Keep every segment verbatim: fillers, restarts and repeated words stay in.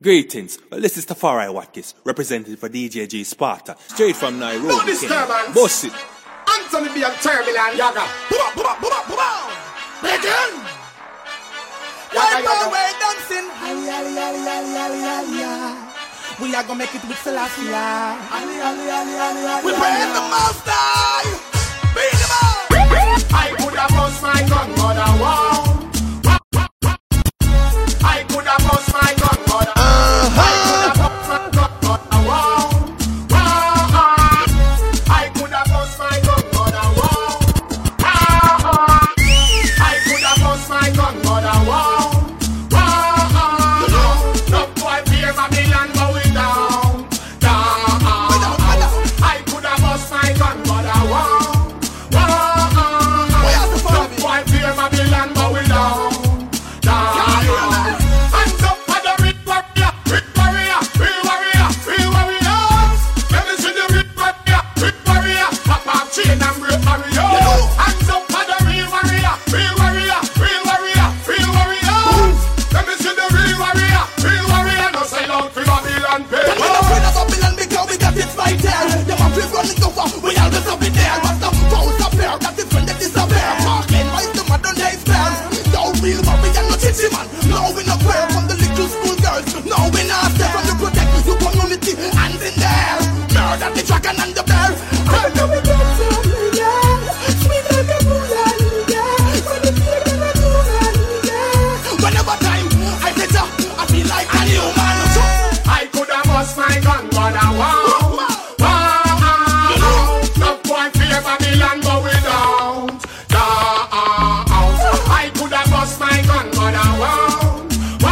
Greetings. Well, this is Tafari Watkins, representative for D J G Sparta, straight from Nairobi. No disturbance. Boss it. Anthony B and Turbulent Yaga. Begin. Yaga, yaga. We're dancing. We are gonna make it with Selassie. We praise the Most High. Beat them up. I could have lost my gun, but I won't. I could have lost my gun, but I won't. I could have lost my gun, but I won't. I could have lost my gun, but I won't. I could have lost my gun, but I won't. No boy fear Babylon going down, down. I could have lost my gun, but I won't. No boy fear Babylon going down, down. Hands up for the real warrior, real warrior, real warrior, real warriors. Let me see the real warrior, real warrior. Pop off chain and break barriers. Hands up for the real warrior, real warrior, real warrior, real warriors. Let me see the real warrior, real warrior. No sell out for Babylon pay. We're not afraid of Babylon because we got it right there. Them a free running over, we always up in there. But some foes up there, that is when they disappear. Parking right to modern day spells. No real warrior, no chichi man. No we not prayer from the little school girls. No we not step from the protect your community. Hands in there, murder the dragon and the bear. I know we get some, yeah. Sweet like a moon, yeah. When the fear that I do, yeah. Whenever time I get up, I feel like a new man. I could have lost my gun, but I won't. No boy fear Babylon going down, down. I could have lost my gun, but I won't.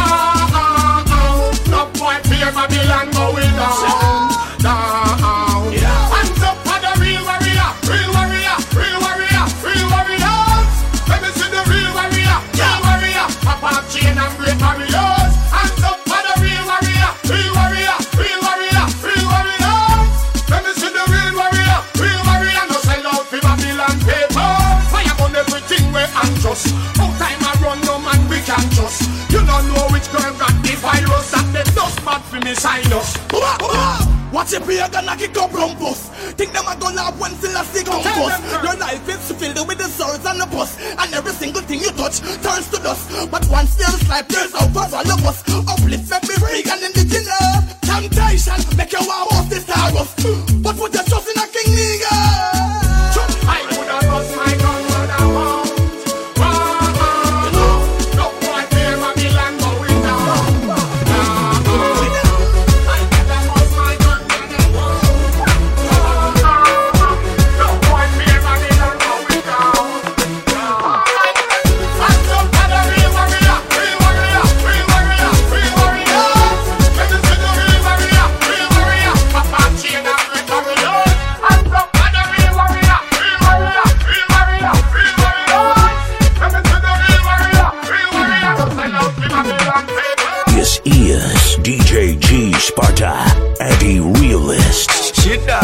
No boy fear Babylon going down, down. Hands up for the real warrior, real warrior, real warrior, real warriors. Let me see the real warrior, real warrior. Pop off chain and break barriers. Hands up for the real warrior, real warrior, real warrior, real warriors. Let me see the real warrior, real warrior. No sell out for Babylon paper. Fire on everything we unjust. No time I run, no man we can trust. You don't know which girl got the virus that they dust bad for me sinus. Watch it be a gonna kick up rumpus. Think them a gonna laugh when Selassie come bust. Your life is filled with the sorrows and the bus. And every single thing you touch turns to dust. But once there's life, there's hope for all of us. Uplift every freak and indigenous. Temptation, make your war off the star us. But put your trust in a king nigga. I could have lost my gun, but I won't. No boy fear Babylon going down, down. I could have lost my gun, but I won't. No boy fear Babylon going down, down. Hands up for the real warrior, real warrior, real warrior, real warriors. Let me see the real warrior, real warrior. Papa chain and break barriers. Hands up for the real warrior, real warrior, real warrior, real warriors. Let me see the real warrior, real warrior. No sell out for Babylon paper. This is D J G Sparta, anti-realist. Shida.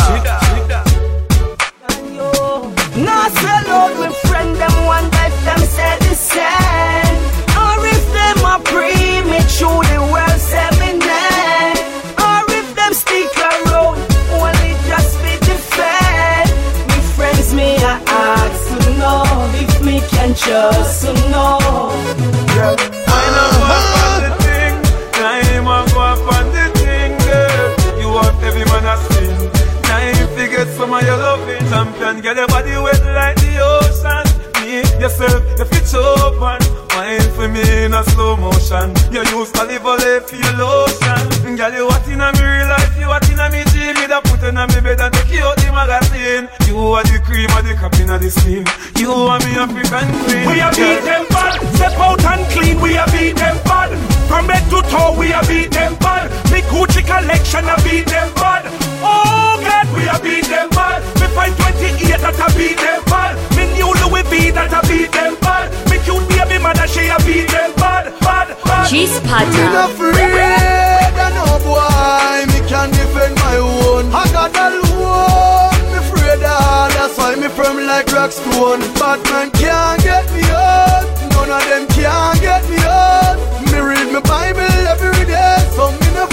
No sell out with friend them one life them say the same. Or if them a premature the world seven nine. Or if them stick around only just be defend. Me friends me I ask to know if me can trust to know. I know what the thing, time I go up on the thing, girl. You want every man a sing. Time to get some of your loving. Champion, get your body wet like the ocean. Me, yourself, you fit open. Wine for me in a slow motion. You use olive oil for your lotion. Girl, you what in a me real life, you what in a me dream. Me da put in a me bed and take you out the magazine. You are the cream of the cap in the steam. You are me African queen. We are beat them bad, step out and clean. We are beat them bad, from head to toe. We are beat them bad. Me Gucci collection a beat them bad. Oh God, we are beat them bad. Me find twenty-eight that a beat them bad. Me new Louis V that a beat them bad. Me cute baby mother she a beat them bad, bad, bad. G Sparta. Me not afraid of no boy. Me can defend my own. I got alone. Me afraid of that's why me firm like rock stone. Batman can't get me up. None of them can't get me up. Me read my Bible every day, so me no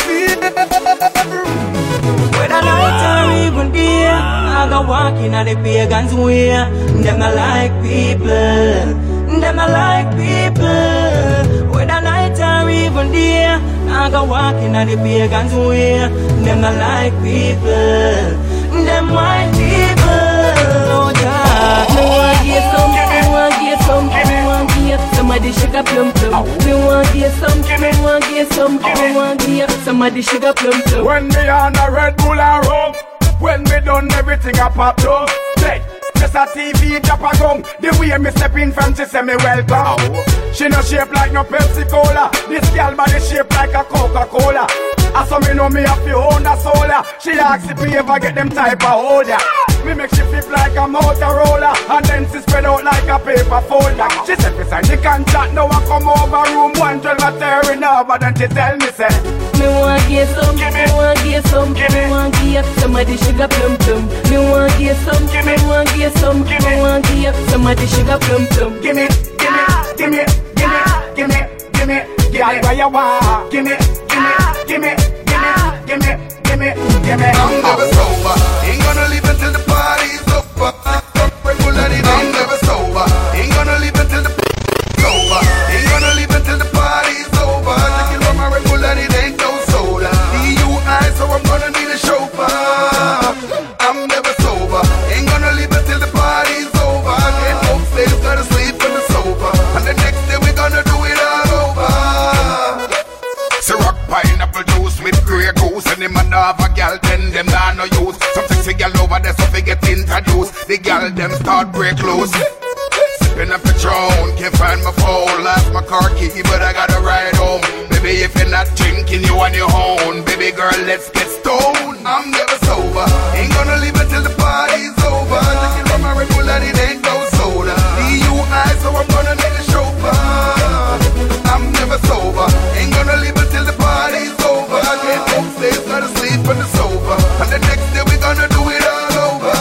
go walking at the pagans way. Them I like people. Them I like people. Whether night or even day, I go walking at the pagans way. Them I like people. Them white people. Oh yeah. Me want get some. Me want get some. Me want get somebody sugar plum plum. Me want get some. Me want get some. Me want get somebody sugar plum plum. When me on a Red Bull and rum, when me done everything I pop down. Say, just a T V drop a gum. The way me step in front, she say me welcome. She no shape like no Pepsi Cola. This girl body shape like a Coca-Cola. I saw me know me have to own a solar. She asks if we ever get them type of holder. Me make she flip like a Motorola, and then she spread out like a paper folder. She said we sign the contract, now I come over room one twelve a tearing over. Then she tell me say, me want get some, me want get some, me want get somebody sugar plum plum. Me want get some, me want get some, me want get somebody sugar plum plum. Gimme, gimme, gimme, gimme, gimme, gimme, gimme, where you want. Gimme, gimme, gimme, gimme, gimme, gimme, gimme. I'm never sober, ain't gonna leave until the party's over. Regularly, I'm never sober, ain't gonna leave until the party's over. Ain't gonna leave until the party's over. Taking on my regularly, ain't no soda. D U I, so I'm gonna need a chauffeur. I'm never sober, ain't gonna leave until the party's over. Get upstairs, gotta sleep in the sofa, and the next day we gonna do it all over. Ciroc pineapple juice with Grey Goose, and the man have a gal, then them nah no use. Some sexy gal over there, so they get introduced. The gal them start break loose. Sipping a Patron, can't find my phone. Lost my car key, but I gotta ride home. Baby, if you're not drinking, you on your own. Baby girl, let's get stoned. I'm never sober, ain't gonna leave until the party's over. Drinking from my regular, it ain't no soda. D U I, so I'm gonna need a chauffeur. I'm never sober, ain't gonna leave until the party's over. Get upstairs, gotta sleep on the sofa, and the next day we gonna do it all over.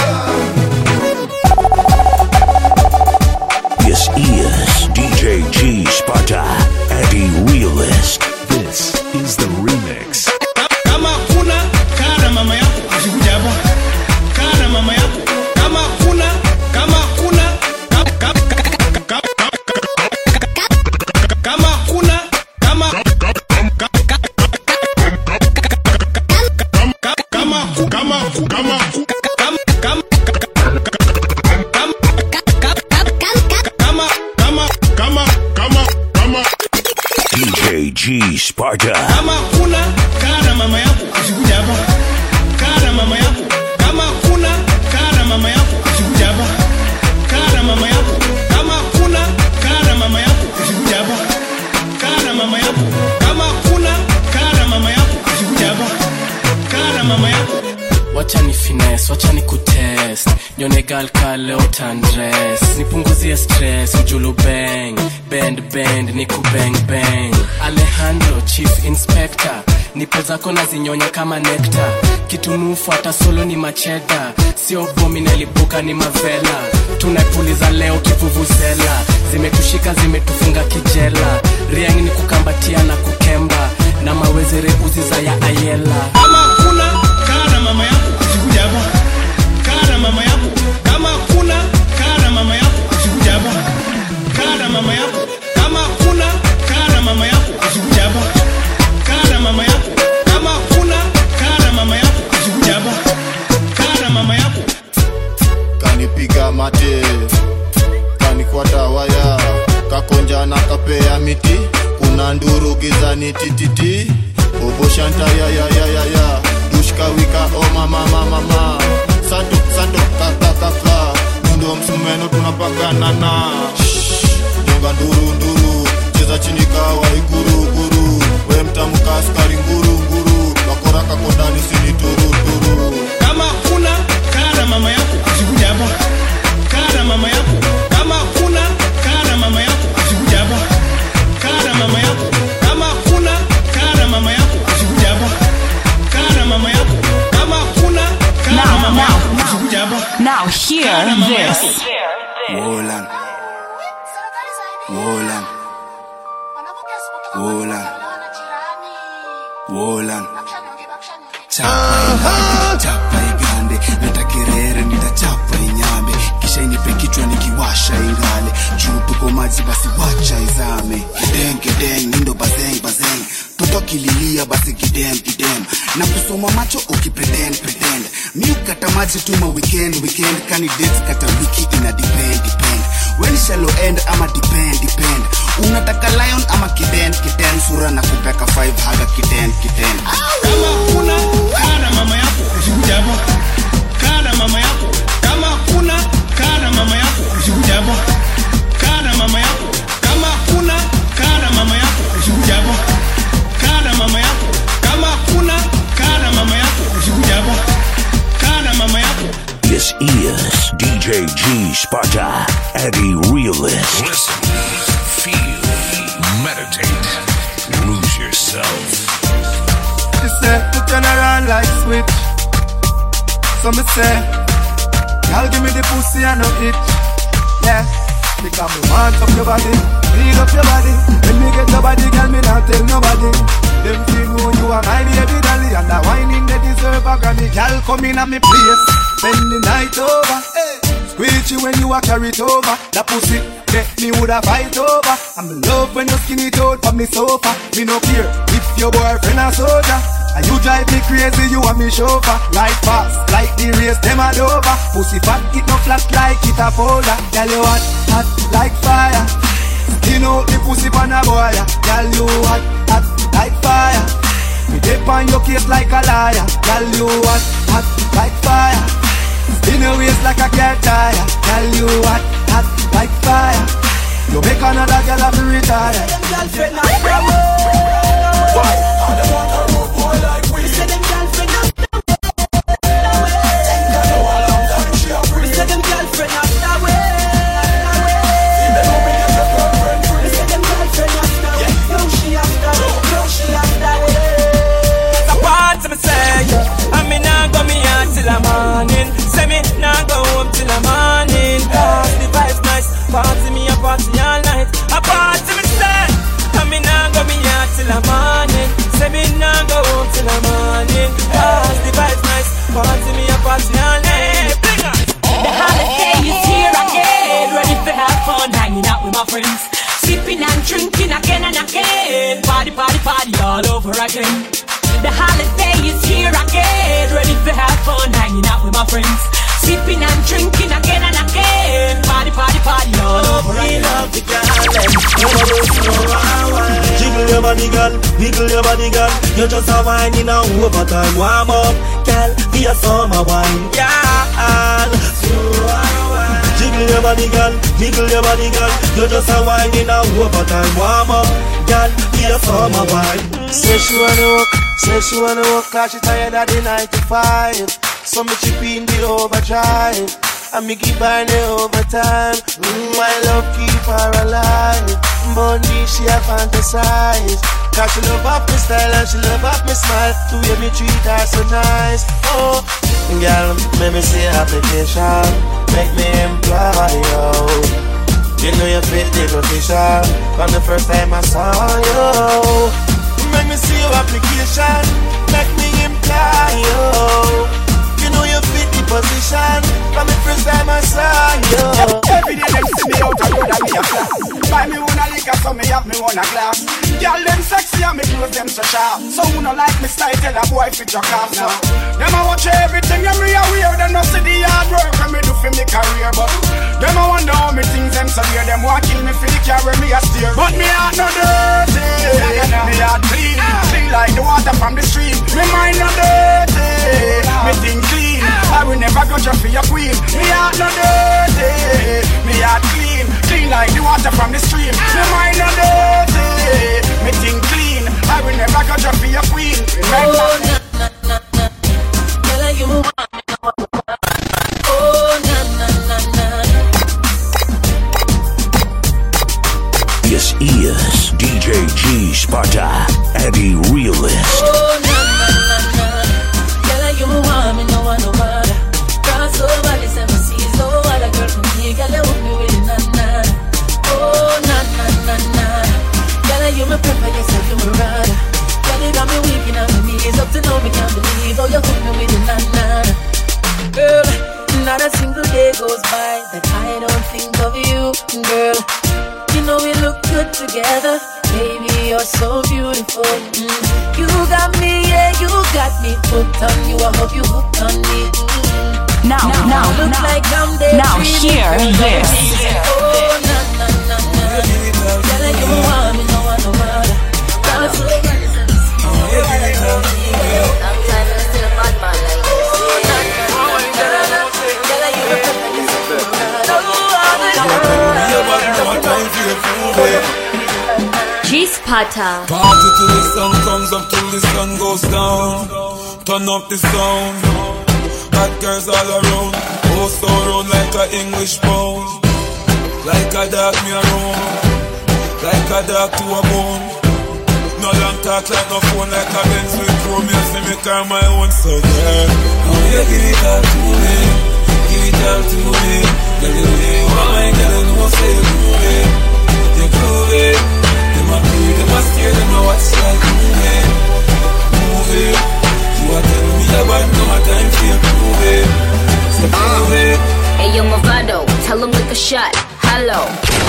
This is D J G Sparta, Eddie Realist. This is the remix. Kama kuna kana mama yako asikuja kana mama yako kama kuna kama kuna kama kuna kama kama kama D J G Sparta. Kama kuna kana mama yako asikuja hapa. Kana mama yako. Kama kuna kana mama yako asikuja hapa. Kana mama yako. Kama kuna kana mama yako asikuja hapa. Kana mama yako. Kama kuna kana mama yako asikuja hapa. Kana mama yako. Wacha ni finesse, wacha ni kutest. Nyone gal kale utandress. Nipunguzie stress, mjulu bang. Bend bend, niku bang bang. Alejandro, chief inspector. Nipo zako na zinyonya kama nectar. Kitunufu hata solo ni macheda. Sio bomi nelibuka ni mavela. Tunapuliza leo kivuvuzela. Zimetushika zimetufunga kijela. Riang ni kukambatia na kukemba. Na mawezere uziza ya ayela. Kama kuna kana mama yako asikuja hapa. Kana mama yako. Kama kuna kana mama yako asikuja hapa. Kana mama yako. Kama kuna kana mama yako asikuja hapa. Kana mama yako. Kama kuna kana mama yako asikuja hapa. Kana mama yako. Kanipiga mate, kanikwata waya, kakonja na kapea miti, kuna nduru gizani tititi. Bobo shanta ya ya ya ya ya, dushka wika oh mama mama mama. Sato sato kaka kaka, ndo msumeno tunapakana na. Nyonga nduru nduru, cheza chini kawa iguru guru. We mtamuka askari nguru nguru, wakora kakondani sini turu turu. Kama kuna kana mama yako asikuja hapa. Kana mama yako. Kama kuna kana mama yako asikuja hapa. Kana mama yako. Kama kuna kana mama yako asikuja hapa. Kana mama yako. Kama kuna kana mama yako asikuja hapa. Now hear this. Wolan. Wolan. Wolan. Wolan. Chapa igande, chapa igande, nataki kerere nitachapa inyame, kisha inipe kichwa nikiwasha ingale, juu tuko maji basi wacha izame. Kideng kideng nindo bazeng bazeng, toto kililia basi kidem kidem, na kusoma macho ukipretend pretend. Mi ukata maji tuma weekend weekend, candidates kata wiki ina depend depend. When shallow end ama depend depend. Unataka lion ama kiden kiden, sura na kupeka five haga kiden kiden. Kama kuna kana mama yako usijabo, kana mama yako. Kama kuna kana mama yako usijabo, kana mama yako. Kama kuna kana mama yako usijabo, kana mama yako. Kama kuna kana mama yako usijabo, kana mama yako. This is D J G Sparta, Eddie Realist. Listen, feel, meditate, lose yourself. You say to turn around like switch. So me say, y'all give me the pussy and no itch. Yeah, because me want up your body, need up your body. When me get your body, girl, me not tell nobody. Them feel who you are, my baby dolly, and that whining they deserve a Grammy. Girl, come in at me place, spend the night over. Hey. Squeeze you when you are carried over. That pussy, get me woulda fight over. I'm in love when you skin it out from the sofa. Me no care if your boyfriend a soldier. And you drive me crazy, you want me chauffeur. Ride fast, like the race, them a dover. Pussy fat, it no flat like it a folder. Girl, you hot, hot like fire. Skin out the pussy pan a boy. Girl, you hot, hot like fire. Me dip on your case like a liar. Girl, you hot, hot like fire. Spin your waist like a cat tire. Girl, you hot, hot like fire. You make another girl have to retire. Them girlfriend not from why? I don't want a road boy like we. Say them girlfriend not from we. Say them girlfriend not that way. Say them girlfriend not that way. No, she has that way. No, she has that way. The part of me say, I mean I go me out till the morning. Say me now go home till the morning. Cause the vibe's nice. Party me a party all night. A party me say, I mean I go me out till the morning. Say me now go home till the morning. Cause the vibe's nice. Party me a party all night. The holiday is here again. Ready to have fun, hanging out with my friends. Sipping and drinking again and again. Party, party, party all over again. The holiday is here again. Ready to have fun, hanging out with my friends. Sipping and drinking again and again. Party, party, party all over again. We love the girl. Jiggle your body, girl. Wiggle your body, girl. You're just a whining now overtime. Warm up, girl. Be a summer wine, girl. Jiggle your body, girl. Wiggle your body, girl. You're just a whining now overtime. Warm up, girl. Be a summer wine. Say she wanna walk, say she wanna walk, cause she tired of the nine to five. So me chip in the overdrive, and me keep buying the overtime. Mm, my love keep her alive, but me she a fantasize. Cause she love up my style and she love up my smile. The way me treat her so nice. Oh, girl, make me see application, make me employ you. You know you fit the position from the first time I saw you. Make me see your application, make me imply you. You know you fit the position from the first time I saw you. Every day them see me out and go that me a class. Buy me one a liquor so me have me one a glass. Girl them sexy and me clothes them so sharp. So who no like me style tell a boy fit your calf now. Them a watch everything and me a wear. Them no see the hard work when me do for me career. But them a wonder how me things them so weird. Them want kill me for the car where me a steer. But me heart no dirty, me heart clean, clean like the water from the stream. Me mind no dirty, me think clean. I will never go just for your queen. Me heart no dirty, me heart clean, clean like the water from the stream. Me mind no dirty, me think clean. I will never go just for your queen. Oh na na na na, girl you want me now. Oh na na na na. This is D J G Sparta, Eddie Realist. Oh na na na na, girl you want me no one no one. Cross over the seven seas, oh what a girl from me, girl you want me with it na na. Oh na na na na, girl you me prefer, yes you me rather. Girl you got me weak in my knees, oh me hooked on you. I hope you hooked on me. Mm. Now, now, look now, like I'm there. now hear this. Oh, na na na na. Girl, you want me, no one, no one. Girl, so G-Spotter. Party till the sun comes up, till the sun goes down. Turn up the sound. Bad girls all around. Oh, so round like a English pound. Like a dog me around. Like a dog to a bone. No long talk like no phone. Like a Benz with chrome. You see me car my own. So girl, oh yeah, give it all to me. Give it all to me. Girl, you know you wine. Girl, you know say you groove it. You groove it. Them a play, them a stare. Them a watch like movie. Movie. You a tell me about no more time for you. Movie. So prove it. Hey, yo, Movado, tell him lick a shot. Hello.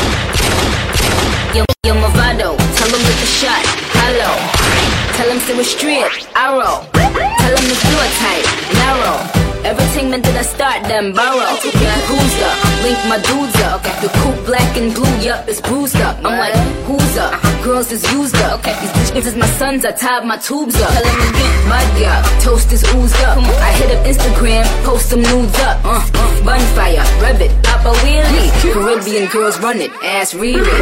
Yo, yo, Movado, tell him lick a shot. Hello. Tell him to straight. Arrow. Tell him it's your type. Narrow. Everything meant that I start them borrow. Yeah, who's up? Link my dudes up. The coupe black and blue, yup, it's bruised up. I'm like, who's up? Girls is used up. These bitches is my sons, I tied my tubes up. Tell them to get my up. Toast is oozed up. I hit up Instagram, post some nudes up. Uh, uh, bonfire, rev it, pop a wheelie. Caribbean girls run it, ass read it. Give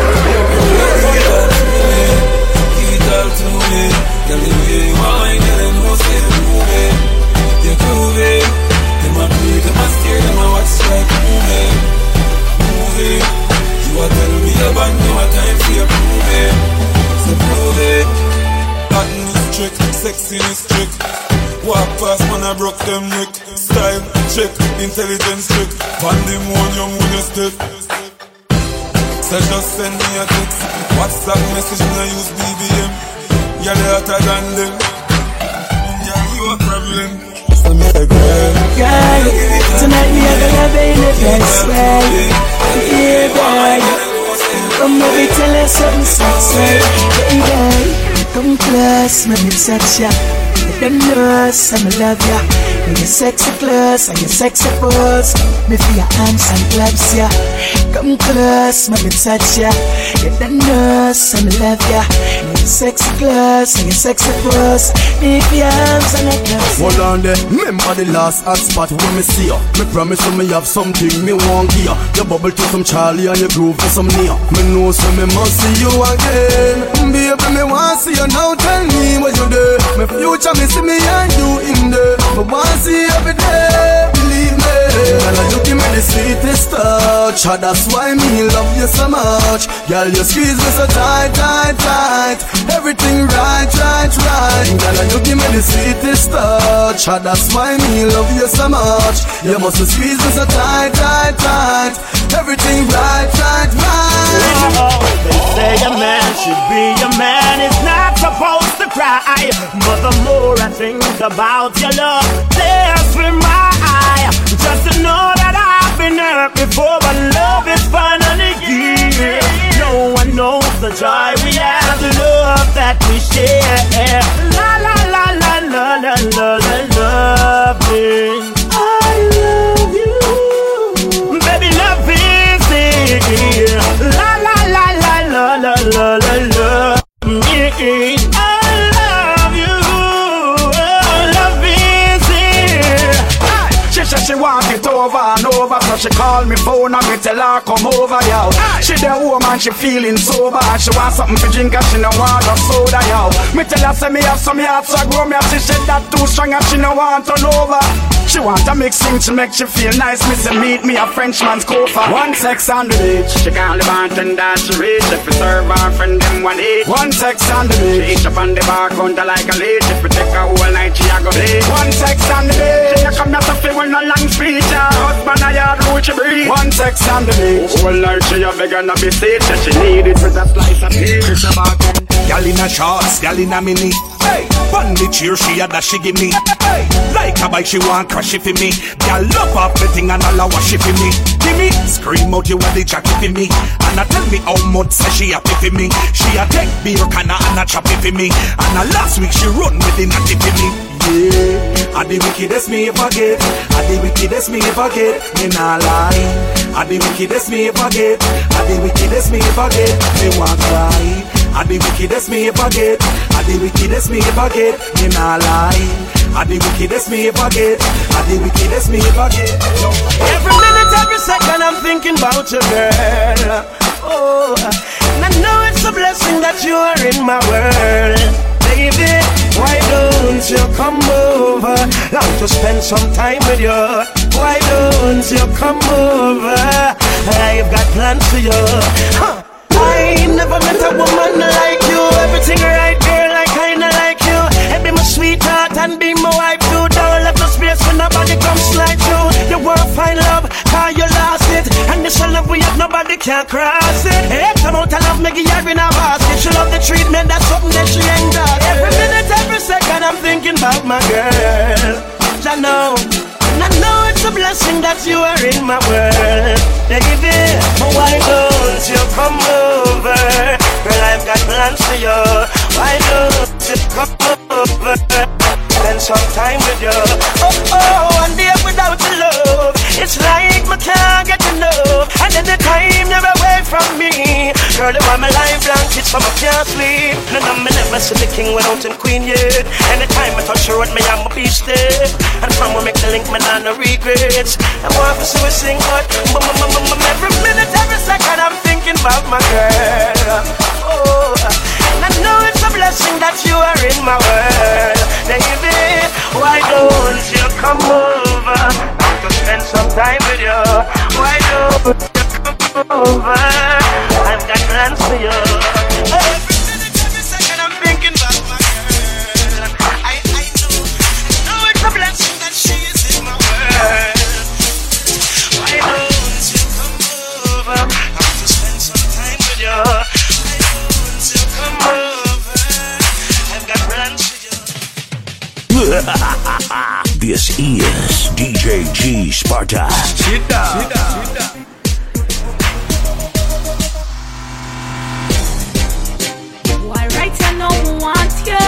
it all to me. Tell me where you want, girl, you know say you move it. You groove it. Them a play, them a stare, them a watch like movie. Movie. You a tell me about no more time for you prove it. So prove it. Pattern is trick, sexiness trick. Walk past man I broke them neck. Style check, intelligence check. Pandemonium when you step. So just send me a text. WhatsApp message when I use B B M. You're the hotter than them. Yeah, you a problem. So me a girl. Girl, tonight we are gonna be in the best way. Yeah, boy. Come let me tell you something sexy. Baby, come close, let me touch ya. You don't know us, I'ma love ya. You're sexy close and you're sexy pose. Me feel your arms and claps ya. Come close, let me touch ya. You don't know us, I'ma love ya. You're sexy close and you're sexy pose. Me feel your arms and claps ya. Hold on there, remember the last hot spot when me see ya. Me promise you me have something me want give ya. You bubble to some Charlie and you groove to some Nia. Me know so me must see you again. Baby, me want see you now, tell me what you do. My future me see me and you in there. Me want see you every day, believe me. Girl, you give me the sweetest touch. That's why me love you so much. Girl, you squeeze me so tight, tight, tight. Everything right, right, right. Girl, you give me the sweetest touch. That's why me love you so much. You must squeeze me so tight, tight, tight. Everything right, right, right. Oh, they say a man should be a man. Is not supposed to cry. But the more I think about your love, tears from my eye. Just to know that I've been hurt before, but love is finally here. No one knows the joy we have, the love that we share. La la la la la la la la loving. I love you, baby, love is here. La la la la la la la la la. I love you, love is here. She said she want it over and over, so she call me phone and me tell her come over, yo. She the woman, she feeling sober. She want something to drink and she no want no soda, yo. Me tell her say me have some heart, so I grow me up. She said that too strong and she no want turn over. She want a mixing to make she feel nice. Me say meet me a Frenchman's cofa. One sex on the beach, she can't live on ten that she reach. If we serve her friend them one eat. One sex on the beach, she eat up on the bar counter like a leech. If we take her whole night, she a go bleed. One sex on the beach, she come here to feel no long speech. Her husband a yard road she breathe. One sex on the beach, whole night she a vegan a be stage. She need it with a slice of peach. She back in, gal in a shorts, gal in a mini. Hey, on the chair she a that she give me. Hey, like a bike she want crash it for me. Gal love off the thing and all a wash it for me. Give me scream out you want the jacket for me. And a tell me how much say she happy for me. She a take beer canna and a chop it for me. And a last week she run with the natty for me. yeah. I the wickedest me ever get. I the wickedest me ever get. Me nah lie. I the wickedest me ever get. I the wickedest me ever get. Me want cry. I the wickedest me ever get. I the wickedest me ever get. Me nah lie. I the wickedest me ever get. I the wickedest me ever get. Every minute, every second, I'm thinking about you, girl. Oh, and I know it's a blessing that you are in my world. Baby, why don't you come over? Long to spend some time with you. Why don't you come over? I've got plans for you. Huh. I never met a woman like you. Everything right, girl, I kinda like you. And be my sweetheart and be my wife too. Don't let no space when nobody come slide through. You won't find love, cause you lost it. And this love we have, nobody can cross it. X amount of love, make you in a basket. She love the treatment, that's something that she ain't got. Every minute, every second, I'm thinking about my girl. I know, and I know it's a blessing that you are in my world. Baby, why don't you come over? Girl, I've got plans for you. Why don't you come over? Spend some time with you. Oh, oh, one day without your love, it's like my can't get enough. And then the time you're away from me, girl, you are my life blanket, so I can't sleep. No, no, me never see the king without him queen yet. Anytime I touch her with me, I'm a beast there. And from we make the link, man, I no regrets. I want to see we sing, but every minute, every second, I'm thinking about my girl. Oh, and I know it's a blessing that you are in my world. Baby, why don't you come over? I want to spend some time with you. Why don't you come over? I've got plans for you. Every minute, every second, I'm thinking about my girl. I, I know, I know it's a blessing that she is in my world. Why don't you come over? I want to spend some time with you. Why don't you come over? I've got plans for you. This is D J G Sparta. Shida. Shida. Why right I know I want you?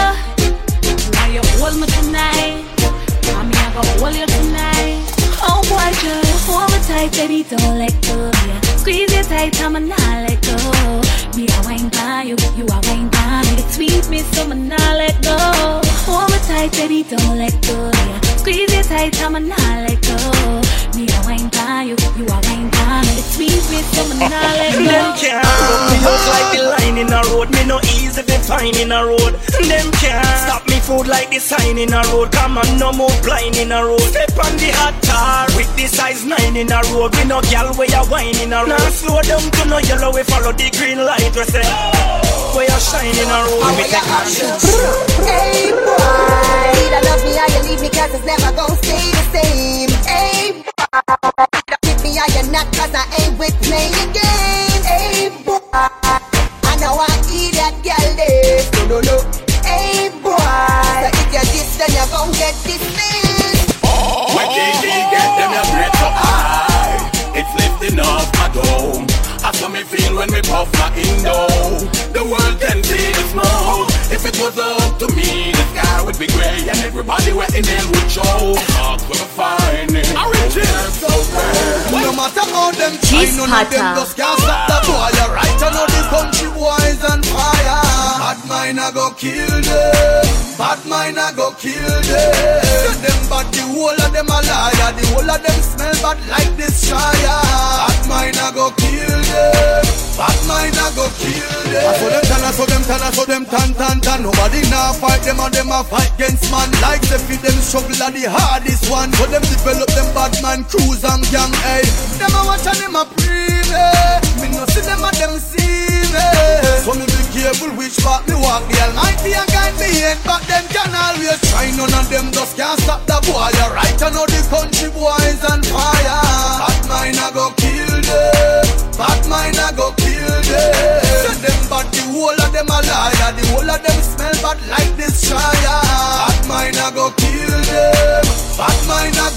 Why you hold me tonight? I'm here gonna hold you tonight. Oh boy, just hold me tight, baby, don't let go. Yeah. Squeeze you tight, I'ma not let go. Me a wine by you, you a wine by me. Sweet me, so I'ma not let go. Hold me tight, baby, don't let go. Yeah. Squeeze you tight, I'ma not let go. Me a wine by you, you a wine by me. Sweet me, so I'ma not let go. Them can't rub me out like the line in a road. Me no easy to find in a road. Them can't stop me food like the sign in a road. Come on, no more blind in a road. Step on the hot tar with the size nine in a road. We no gal where you wine in a road. Now slow down to no yellow, we follow the green light. We say, where you shine in a road. We take action. Hey boy, you don't love me or you leave me cause it's never gonna stay the same. Hey boy, you don't me or you're not cause I ain't with playing games. Hey boy, I know I eat that girl there. No, no, no. Hey boy, so if you're this then you're gonna get this thing. When they get them your breath up high, it's lifting off my dome. That's how me feel when we puff my indo. The world can see the smoke. If it was up to me, the sky would be grey and everybody wet in hell would show. Talk with a fine name. I reach it so bad. No matter how them try, none of them just can't stop the boy. You're right, I know the country boys on fire. Bad mind I go kill them. Bad mind I go kill them. Send them but the whole of them a liar. The whole of them smell bad like this shire. Bad mind I go kill them. Bad mind I go kill them. I saw them tan, I saw them tan, I saw them tan tan tan. Nobody now fight them and them a fight against man. Like they feed them struggle are the hardest one. So them develop them bad man crews and gang. Hey, them a watch and them a pray me. Me no see them and them see me. So me be careful which part me walk. The Almighty and guide me in, but them can always try. None of them just can't stop the boy. You're right, I know the country boys on fire. Bad mind I go kill them. Bad mind I go kill them. Send them but the whole of them a liar. The whole of them smell bad like this shire. Bad mind I go kill them. Bad mind I go kill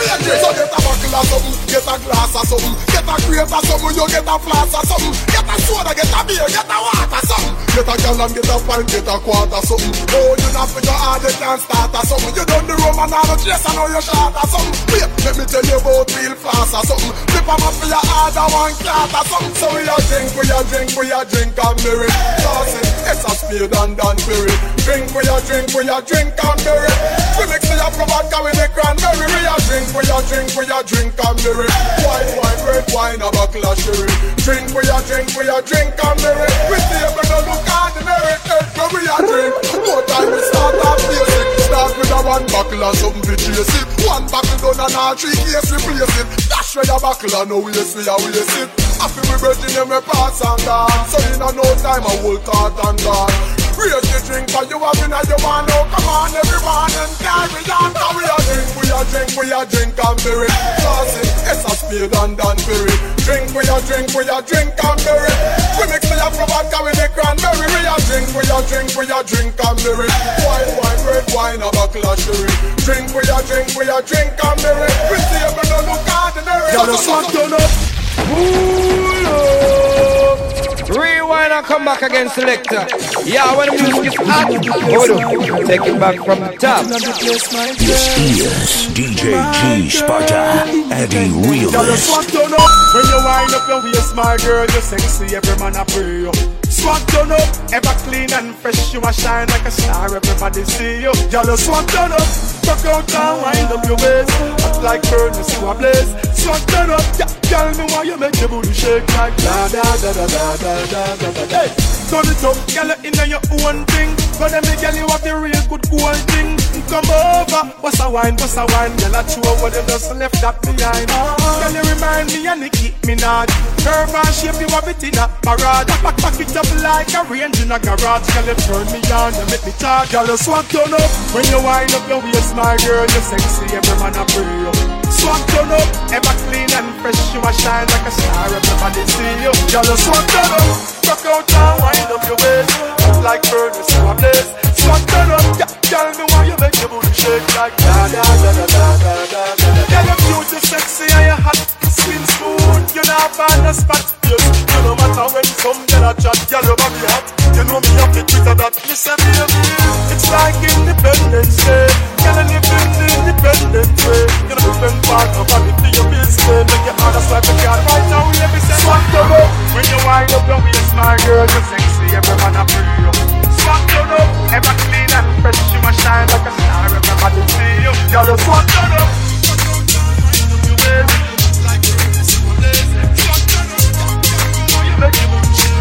we a drink. So get a buckle or something, get a glass or something, get a crate or something, you get a flask or something, get a soda, get a beer, get a water something, get a gallon, get a pint, get a quart or something. Oh, you not for your hard, you can't start or something. You done the rum and all the dress, I know you're short or something. Wait, let me tell you about real fast or something. Flip them up for your hard or one clot or something. So we a drink, we a drink, we a drink and berry. Sauce it, it's a spade and dan berry. Drink, we a drink, we a drink and berry. We mix it up for vodka with the cranberry. We a drink, we a drink, we a drink and berry. White wine, red wine, a buckle of sherry. Drink, we a drink, we a drink and berry. We see if we don't look ordinary. But we a drink, more time we start off basic. Start with a one buckle and something to chase it. One buckle done and all three case replace it. Dash with a buckle and no waste we a waste it. After we bread in them we pass and gone. So in a no time I will cart and gone. Raise the drink for you have in a you want no. Come on everyone and carry on. Cause we a drink, we a drink, we a drink and berry. Classy, it's a spade and dan berry. Drink, we a drink, we a drink and berry. We mix it up for vodka with the cranberry. We a drink, we a drink, we a drink and berry. White wine, red wine, a buckle of sherry. Drink, we a drink, we a drink and berry. We see if we don't look ordinary. Y'all just want to know. Ooh, oh. Rewind and come back again, selector. Yeah, when the music is hot, hold on, take it back from the top. This is D J G Sparta, Eddie Realist. Y'all just want to know. When you wind up your waist, my girl, you're sexy, every man a pray you. Swag done up, ever clean and fresh, you a shine like a star, everybody see you. Y'all just want to know. Rock out and wind up your waist, hot like furnace, you a blaze. Swag done up, yeah, tell me why you make your booty shake like da da da da da da da da da. Hey, turn it up, girl, you inna your own thing. But then me girl, you have the real good gold thing. Come over, what's a wine, what's a wine, girl, I chew what you just left that behind. Girl, you remind me of Nicki Minaj. Curve and shape, you have it in a parade. Pack, pack it up like a range in a garage. Girl, you turn me on, you make me talk. Girl, you swag turn up, when you wind up your waist, my girl, you're sexy, every man a pray you. Swag turn up, ever clean and fresh, you a shine like a star, everybody see you. Girl, you swag turn up, rock out and wind up your waist, hot like furnace, you a blaze. Swag turn up, yeah, tell me why you make your booty shake like da da da da da da da da. Girl, you're cute, you're sexy and you're hot, skin smooth, you not find a spot. Yes, you no matter when some girl a chat, girl you be hot. You know me have to Twitter that, me say baby, it's like Independence Day. Girl, I live in the independent way. You know, spend part of it to your business. Make your honest like a car right now. Let me say, swag turn up. When you wind up your waist, my girl, you're sexy. Every man a free you. Swag turn up. Ever clean and fresh, you a shine like a star. Everybody see you. Girl, you swag turn up. Wind up your waist. Like a race, you a blaze. Swag turn up. You make your booty shake.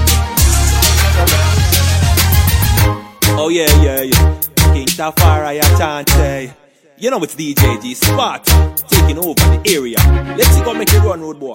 Oh yeah, yeah, yeah. King Tafari at Chante. You know it's D J G Spot taking over the area. Let's go make it run, road boy.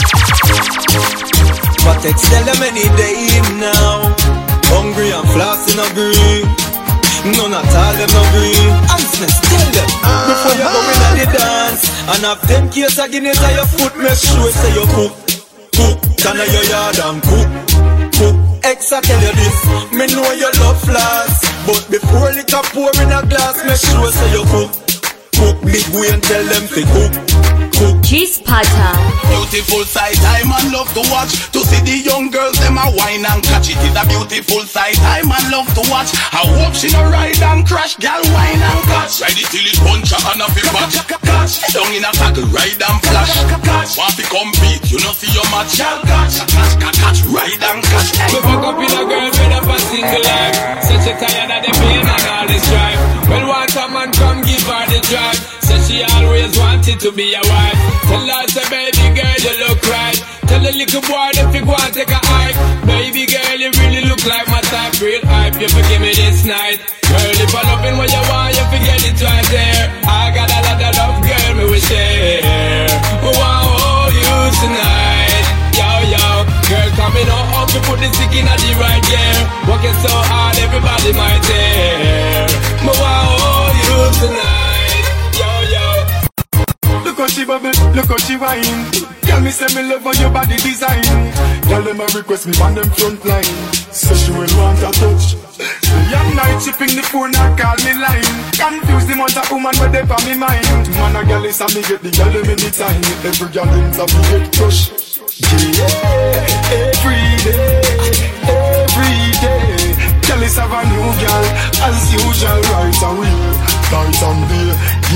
But tell them any day now. Hungry and flossing a green. None at all them no green. Answers tell them uh-huh. Before you go in at the dance and have ten case of Guinness on your foot, make sure say you cook. Cook, turn on your yard and cook. Cook. Ex I tell you this, me know you love flaws, but before liquor pour in a glass, make sure say you cook. Cook big way and tell them to cook. Cook. G-Sparta. Beautiful sight I man love to watch. To see the young girls them a wine and catch. It is a beautiful sight I man love to watch. I hope she no ride and crash. Gal wine and catch. Ride it till it punch her and a fi watch. Catch. Down in a saddle ride and flash. Catch. Want to compete you no see your match. Gal catch. Catch. Catch. Ride and catch. We fuck up in a girl fed up a single life. Said she tired of the pain and all the strife. Well want a man come give her the drive. Said she always wanted to be a wife. Tell her say baby girl you look right. Tell the little boy that you go and take a hike. Baby girl you really look like my type. Real hype you forgive me this night. Girl if I love in what you want you forget it right there. I got a lot of love girl me we share. I want to hold you tonight. Yo yo girl coming on up you put the stick in the right gear. Working so hard everybody might dare. I want to hold you tonight. Look how she bubble, look how she whine. Tell me say me love how your body design. Tell them I request me on them front line. So she will want a touch. Young night shipping the phone and call me line. Confuse the much a woman where they for me mind. Man a girl is a me get the girl them anytime. Every girl ends up me get crush. Yeah, every day, every day. Girl is have a new girl as usual right away, right on day.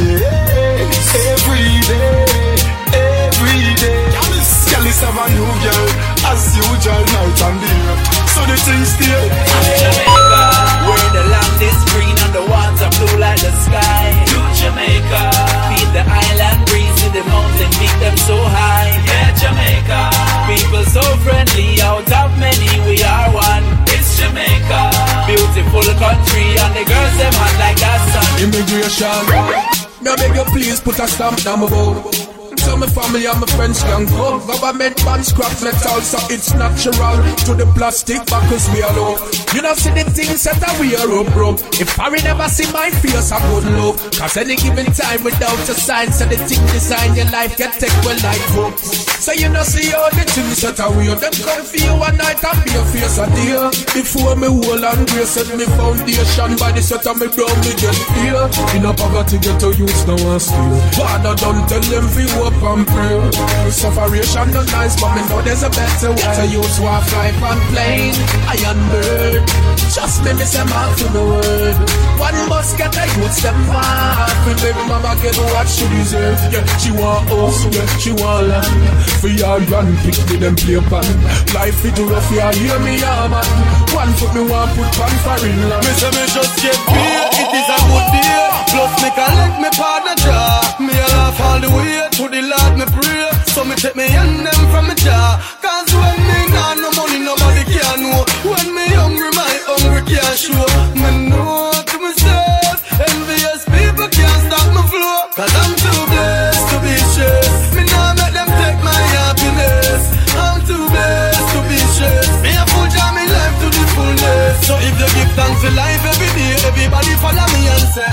Yeah, every day, every day. Girl is have a new girl as usual night and day. So the things still Jamaica, where the land is green and the water blue like the sky. To Jamaica, feel the island breeze with the mountain beat them so high. Yeah, Jamaica, people so friendly, out of many we are one. It's Jamaica, beautiful country and the girls them hot like that sun. Immigration, now beg you please put a stamp down my boat. So my family and my friends can come. Government ban scrap metal, so it's natural. To the plastic backers we are low. You know see the things that we are up, bro. If I never see my face, I would love. Cause any given time without a sign, so the thing design your life can take well like hope. So you know see all the things that are weird. Them come for you one night and be a face a day. Before me whole and grace set me foundation. By the set of me brown me get fear. In a poverty get to use no one steal. Father don't tell them fi hope and pray. Sufferation not nice, but me know there's a better way to use war fly and plane. Iron bird, just me me say man to the word. One must get a youth them mad. For baby mama get what she deserve. Yeah, she want house, yeah, she want land. For your grand pick me them play pan. Life it rough, yeah, hear me, yeah man. One foot me want put pan for in land. Me say me just get beer, it is a good deal. Plus me collect me partner jar. Me a laugh all the way to the Lord me pray. So me take me hand them from me jar. Cause when me nah no money nobody can know. When me hungry my hungry can't show. Me know to myself, envious people can't stop my flow. Cause I'm too blessed to be stressed. Me nah make them take my happiness. I'm too blessed to be stressed. Me a full jam me life to the fullness. So if you give thanks to life every day, everybody follow me and say,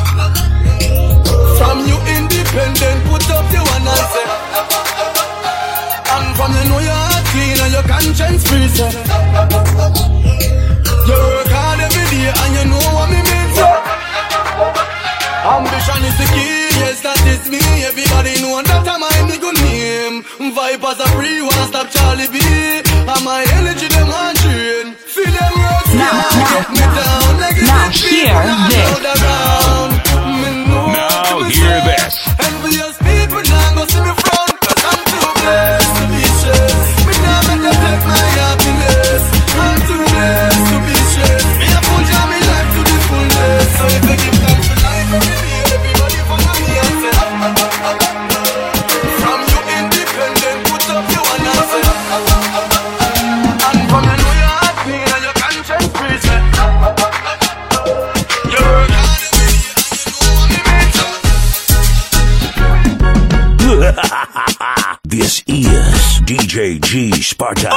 from you independent, put up your one and say, and from you know your heart clean and your conscience free, say, you work hard every day and you know what me mean, say. Ambition is the key, yes that is me. Everybody know that I'm my good name. Vipers are free, one stop Charlie B. And my energy them on train. Feel them words, now, now, me down, negative now hear this. Now hear this. Envious people now go see me front. Cause I'm too blessed to be stressed. Me now make them take my happiness. I'm too blessed to be stressed. Me a full jam me life to the fullness. So if I give thanks to life every day, everybody follow me and say, from you independent, put up your one and say, and from you know your heart clean and your conscience free, say, you work hard. This is D J G Sparta.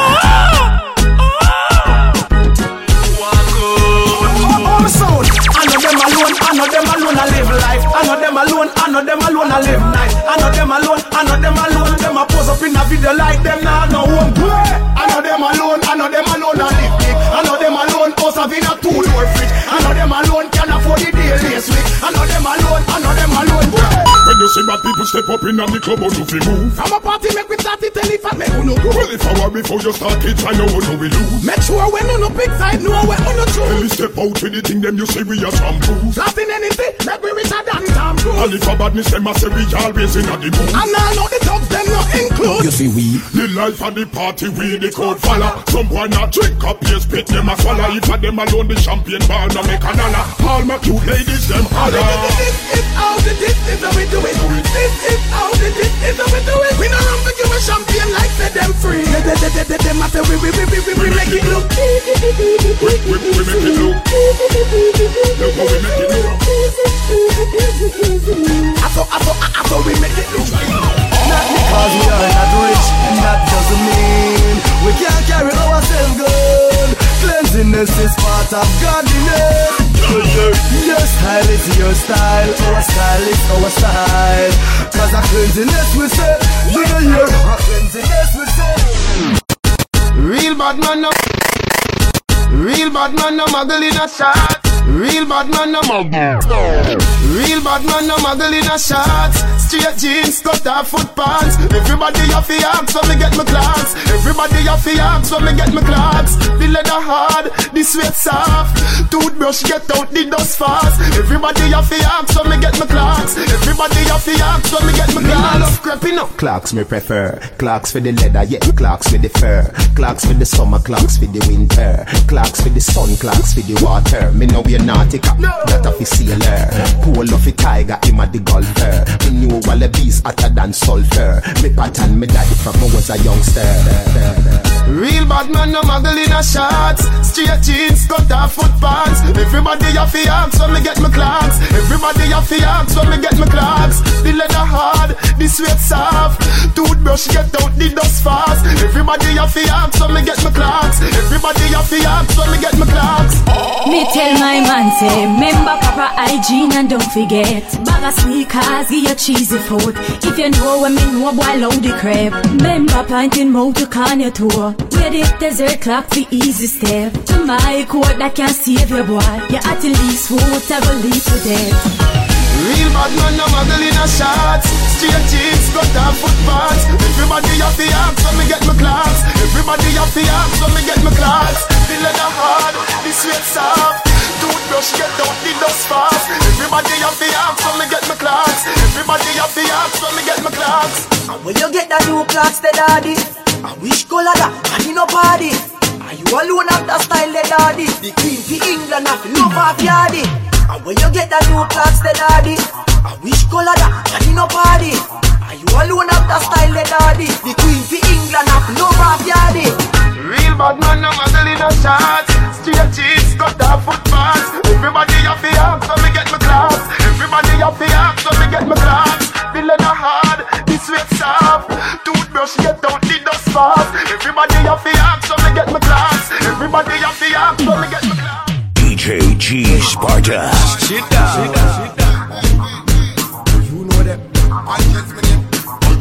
I know them alone, I know them alone I live life. I know them alone, I know them alone I live nice. I know them alone, I know them alone. Them a pose up in a video like them now no one boy. I know them alone, I know them alone I live big. I know them alone, house have in a two-door fridge. I know them alone can afford the daily switch. I know them alone, I know them alone boy. When you see bad people step up in the club, how do you move? From a party make we start it, tell if I make you no go. Well, if I were before you start it, I know how do we lose. Make sure when you no big side, know where you no true. Tell me step out with the thing, them you say we are shampoos. Nothing anything, make we richer than Tom Cruise. And if a badness, them I say we always in the mood. And I know the thugs, them not include. You see we, the life of the party, we the code follow. Some boy not drink up, yes, spit them a swallow. If a them alone, the champagne bar, no make a nana. All my cute ladies, them holla. This is how the this is how we do it. This is how the this is how we do it. We don't run for you a champagne like say them free. They they they they they matter we we we we we make it look. We we we make it look. Look how we make it look. I thought I thought I thought we make it look. Not because we are not rich, and that doesn't mean we can't carry ourselves good. Cleanliness is part of godliness. Your style is your style, our style is our style. Cause our cleanliness we say, yeah, yeah, our cleanliness we say. Real bad man no, real bad man no muggle in a shot. Real bad man no muggle. Real bad man no muggle in a shorts. Straight jeans, cut off foot pants. Everybody have to ask when me get my clocks. Everybody have to ask when me get my clocks. The leather hard, the sweat soft. Toothbrush get out the dust fast. Everybody have to ask when me get my clocks. Everybody have to ask when me get my clocks. Me love creeping up. Clocks me prefer. Clocks for the leather, yeah. Clocks for the fur. Clocks for the summer, clocks for the winter. Clocks for the sun, clocks for the water. Me know we're nautica, no. That of a sailor. Pool of a tiger, him a the golfer. Me knew all the bees hotter than sulfur. Me pattern me daddy from I was a youngster. Real bad man no muggle in a shorts. Straight jeans, cut off foot pants. Everybody have to ask when me get my clocks. Everybody have to ask when me get my clocks. The leather hard, the sweat soft. Toothbrush get out the dust fast. Everybody have to ask when me get my clocks. Everybody have to ask when me get my clocks. Me tell my man say, remember proper hygiene and don't forget. Bag of sneakers, give you cheesy food. If you know when me know, boy, load the crab. Remember pointing mouth to can your tour. Wear the desert clock for easy step. To my court that can save your boy. You at least whatever lead to death. Real bad man no muggle in a shorts. Straight jeans, cut off foot pants. Everybody have to ask when me get my clocks. Everybody have to ask when me get my clocks. The leather hard, the sweat soft. Toothbrush get out the dust fast. Everybody have to ask when me get my clocks. Everybody have to ask when me get my clocks. And when you get that new clocks, the daddy, I wish color that, and you no party. Are you alone have that style, the daddy? The queen for England, have to love off yardy. And when you get that new clocks, the daddy, I wish color that, and you no party. Are you alone have that style, the daddy? The queen for England, have to love off yardy. Real bad man no muggle in a shorts. Straight jeans, cut off foot pants. Everybody have to ask when me get my clocks. Everybody have to ask when me get my clocks. The leather hard, the sweat soft. Toothbrush get out the dust fast. Everybody have to ask when me get my clocks. Everybody have to ask when me get my clocks. D J G Sparta. Shit down. Shit down. You know them. I just me them.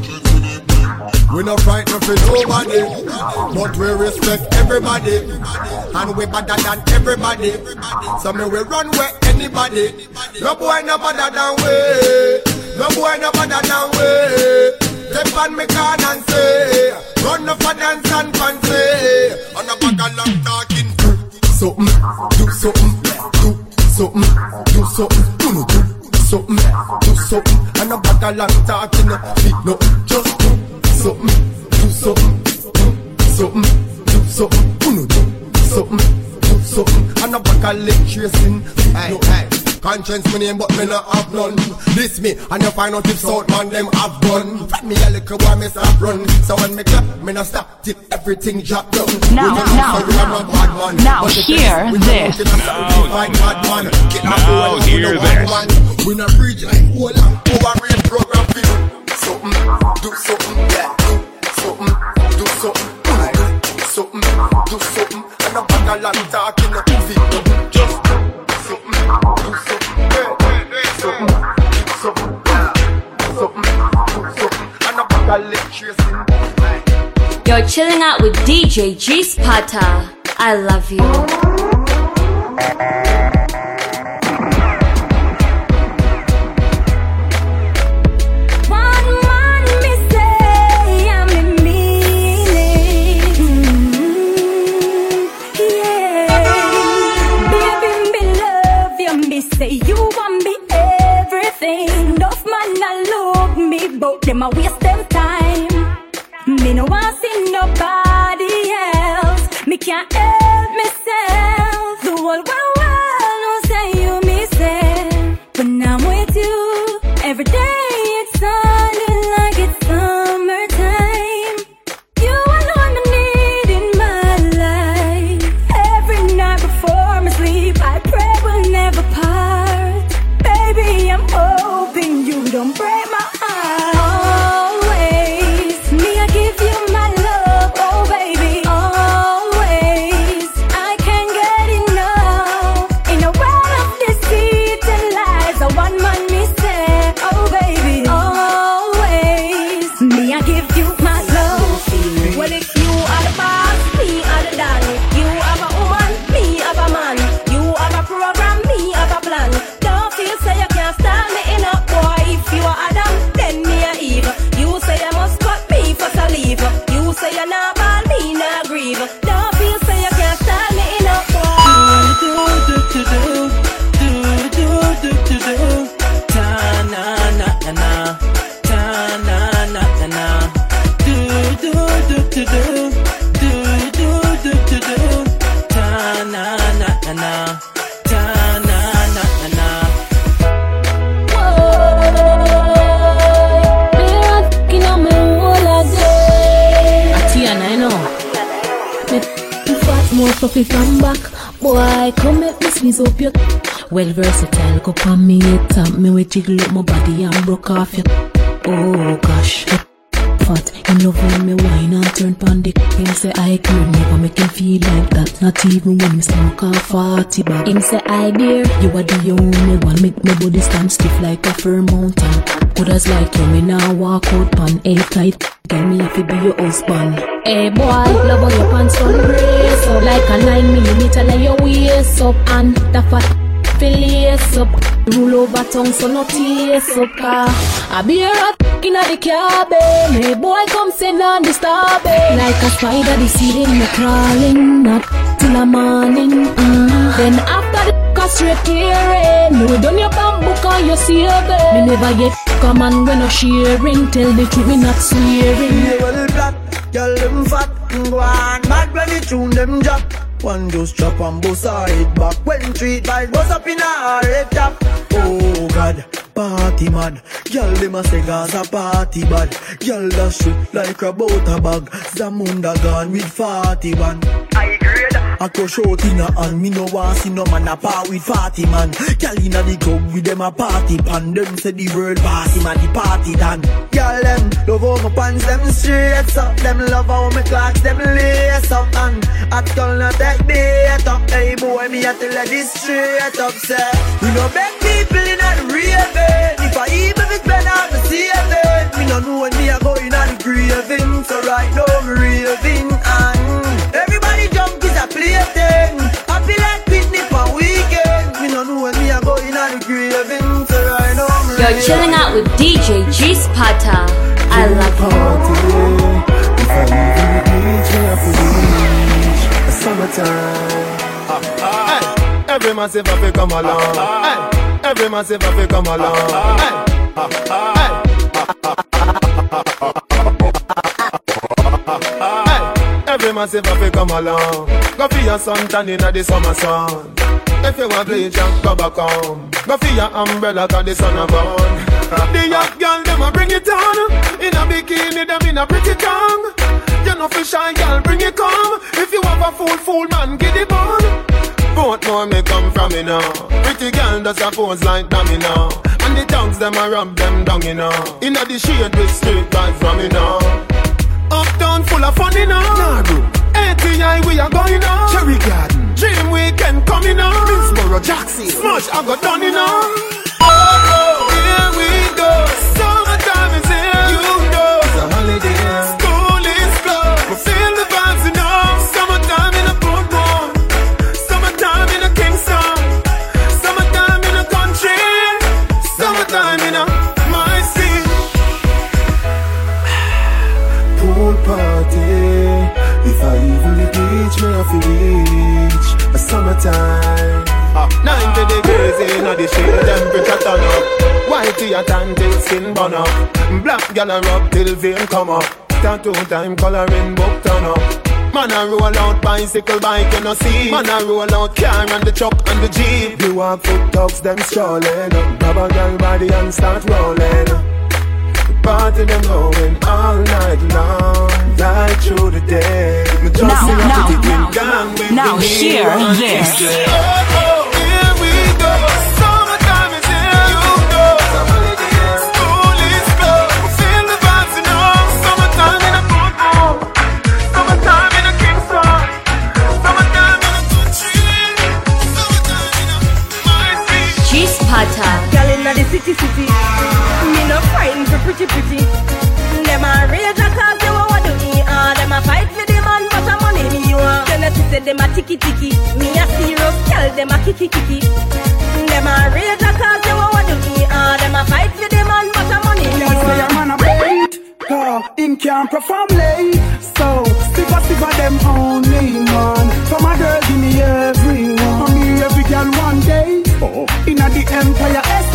We no frightened for nobody, but we respect everybody, and we better than everybody. So me we run where anybody. No boy no better than we. No boy no better than we. Step on me can and say, run up a dance and fancy. On a bag of long talking. Something, do something, do something, do something, do something, do something. On a bag of long talking. Feet no, just do something, do something, do something, do something, do something, do something. And a bag of leg tracing. Hey, hey. Conscience me name but me not have none. This me and you find out if South man them have gun. Fat me a little boy me stop run. So when me clap me not stop till everything drop down. Now, now, now, now hear this. Now, now hear this. We not preach like hold on over real program for you. Something, do something, yeah, do something, do something, do something, do something. And a bag of land talking up feet. Just do something, do something, yeah, do something, do something, do something, do something. And a bag of leg tracing. You're chilling out with D J G Sparta. I love you. Say you want me everything. Enough man I love me, but them a waste them time. Me no want see nobody else. Me can't help myself. The whole world knows say you miss it. When I'm with you, every day it's sounding like it's summertime. You alone I need in my life. Every night before me sleep, I pray we'll never part. Baby, I'm hoping you don't break my heart. Always, me I give you my life. do do. Ta na na na na. Ta na na na na. Do do do do do. Do do do do do. Ta na na na na. Ta na na na na. Whoa, me rocking on me all a day. Atiana, I know. Me fat more puffy from back. Boy, come make me squeeze up your. Well versatile, go on me head tap me we jiggle up my body and broke off your. Oh gosh, fat, him love when me wine and turn pan dick. Him say I could never make him feel like that. Not even when him smoke a forty bag. Him say I dear, you are the only one. Make my body stand stiff like a firm mountain. Others like you, me now walk out pan eight tight. Tell me if it be your husband. Hey boy, love how your pants on brace up like a nine millimeter like your waist up and the fat. Lace up, rule over tongue so no taste up. I be a rat inna the cabin. Hey boy, come sit and disturb it. Like a spider, the ceiling me crawling, not till the morning. Uh. Then after the car straight hearing, no done your bamboo cause you see a bed. Me never yet come and when no sharing. Tell the truth, me not swearing. Me well black, girl them fat, go on mad when you tune them drop. One just chop and bust her head back. When treat vibes bust up in her head top. Oh God, party mad. Girl dem a say Gaza party bad. Girl that shit like a butter bag. Zamunda gone with forty-one. I grade. I crush out in her hand. Me no want see no man a part with forty man. Girl inna the club with them a party pan. Them say the world party man, the party done. Girl them love how my pants them straight up. Them love how my clocks them lace up. And at girl not take bait up. Hey boy, me a tell her this straight up. Say we no beg people in a raving. If I even if it's better I'm saving. Me no know when me a going on the graving. So right now me raving. And everybody jump is a plaything. I feel like picnic for weekend. Me no know when me a going on the graving. So right now me You're raving. Chilling out with D J G Sparta. I love you. If I live in the beach, me have to reach the summertime. Hey, every massive have to come along. Hey, every massive have to come along. Hey, hey, every massive have to come along. Go for your suntan inna the summer sun. If you want bleach and go back home. Go for your umbrella 'cause the sun a burn. The young girl them a bring it on. In a bikini them in a pretty tongue. You know for shy girl bring it come. If you have a fool fool man get it on. Both more me come from me now. Pretty girl does a pose like dummy now. And the tongues them a rub them down you know. In a the shade with street vibes from me now. Uptown full of fun you know. Nah bro, A T I we are going on. Cherry Garden, Dream Weekend coming on. Minsboro, Jackson, Smush I got done you know. Oh, oh, here we go. Summertime is here. You know it's a holiday. School is closed. We feel the vibes you know. Summertime in a Portmore. Summertime in a Kingston. Summertime in a country. Summertime in a my city. Pool party. If I even the beach, me have to reach a summertime. Ah, ninety degrees in the shade, temperature turn up. Whitey a tan till skin burn up. Black gal a rub till vein come up. Tattoo time coloring book turn up. Man a roll out bicycle bike you no see. Man a roll out car and the truck and the jeep. You walk foot dogs them strolling. Grab a gal body and start rolling. The party them going all night long, right through the day. Me just Now, see a now, pretty now, gang with now the hear hero. this. Oh, oh, here we go. Summertime is here. You know. School is closed. We feel the vibes, you know. Summertime in a Portmore. Summertime in a Kingston. Summertime in a country. Summertime in a my city. G Sparta. Girl inna the city city. Me no fighting for pretty pretty. Them a rage a cause they want to me. Ah, them a fight for the man but a money me you want. Then I say them a tiki tiki. Me a serious girl them a kiki kiki. Them a rage a cause they want to me. Ah, them a fight for the man but a money me you want. Say a man a bait, cause him can't perform late. So stick a stick of them only man. From a girl give me everyone. Me every girl one day. Oh, inna the Empire S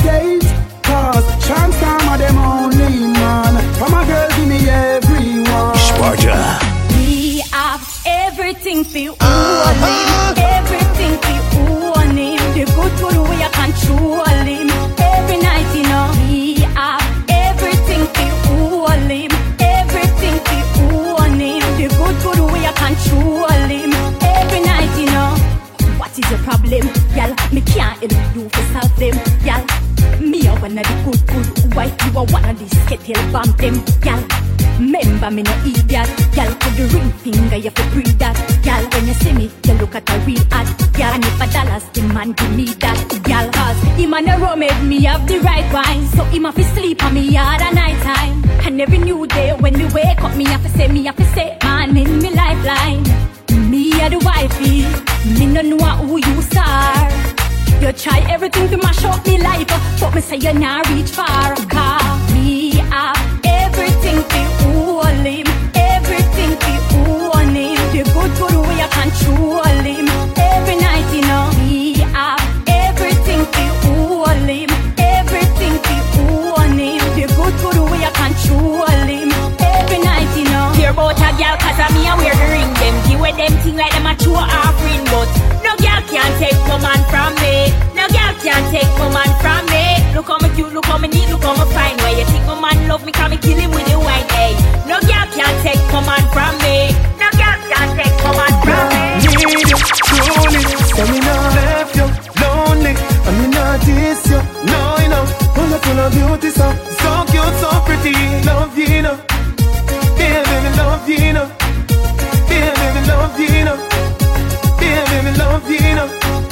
one of the good, good wife. You are one of the skittle bump them, gal. Remember me no idiot, gal. Put the ring finger, you have to breathe that, gal. When you see me, you look at a real ad, gal. And if a dollars, the man give me that, gal. Cause him and the rum made me have the right wine, so him have to sleep on me hard at night time. And every new day when we wake up, me have to say, me have to say, man in me lifeline. Me are the wifey, me no know who you are. You try everything to mash up me life, but me say you not reach far. Cause me have everything to hold him, everything to own him. The good good way I control him. Every night you know me have everything to hold him, everything to own him. The good good way I control him. Every night you know. Hear about a girl cause of me I wear the ring. Them give away them thing like them a true offering, but no girl can take my man from me. No girl can take my man from me. Look how me cute, look how me neat, look how me fine. Why you think my man love me, can me kill him with the wine, hey. No girl can take my man from me. No girl can take my man from me. Need you, truly, so me not left you lonely, and me not diss you, no you know. Full of full of beauty, so, so cute, so pretty. Love you, you know. Yeah, baby, love you, you know. Yeah, baby, love you, you know. Yeah, baby, love you, you know.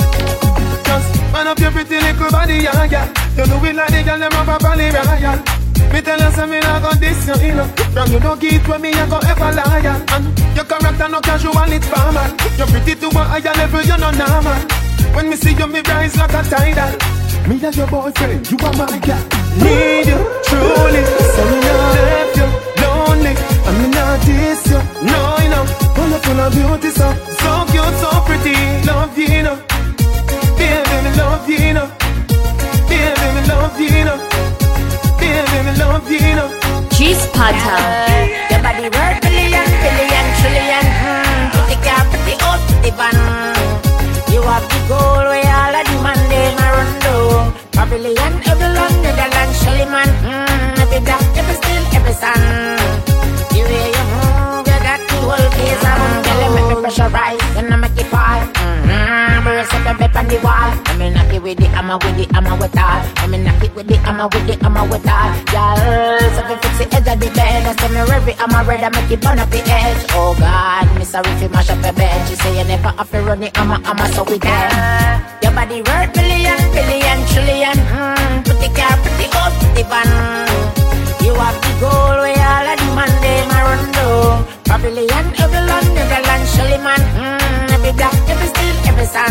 Just man up your pretty little body, yeah, yeah. You do it like the girl, them have a body royal. Me tell you something, I got this, you know. From you don't get with me, I go ever loyal. And your character no casual, it's formal. You're pretty to a higher level, you're not normal. When me see you, me rise like a tidal. Me as your boyfriend, you are my girl. Need you, truly, so me not left you lonely, and me not diss you, no, you know. Full of full of beauty, so, so cute, so pretty. Love you, you know. Yeah, baby, love you, you know. Yeah, baby, love you, you know. Yeah, baby, love you, you know. G-Spotter. Your body worth billion, billion, trillion. Mm, put the car, put the out, put the van. You have the goal where all of the man they ma run down. Pavilion, every London, Netherlands, Shelly man. Mm, every dark, every still, every sun. The way you move, you got the whole place on. Girl, you make me pressurize, and I make it fall. Mm-hmm, burst up the bed on the wall. I mean, knock it with it, I'm a with it, I'm a with all. I mean, knock it with it, I'm a with it, I'm a with all. Girl, so if you fix the edge of the bed, I me ready, I'm a ready, I make it burn up the edge. Oh God, me sorry if you mash up your bed. She say you never have to run it, I'm a, I'm a, so we dead. Your body worth billion, billion, trillion. Mm, put the car, put the out, put the van. You have the goal where all of the man they ma run down. Pavilion, every London, Netherlands, Shelly man. Mm, every black, every steel, every sun.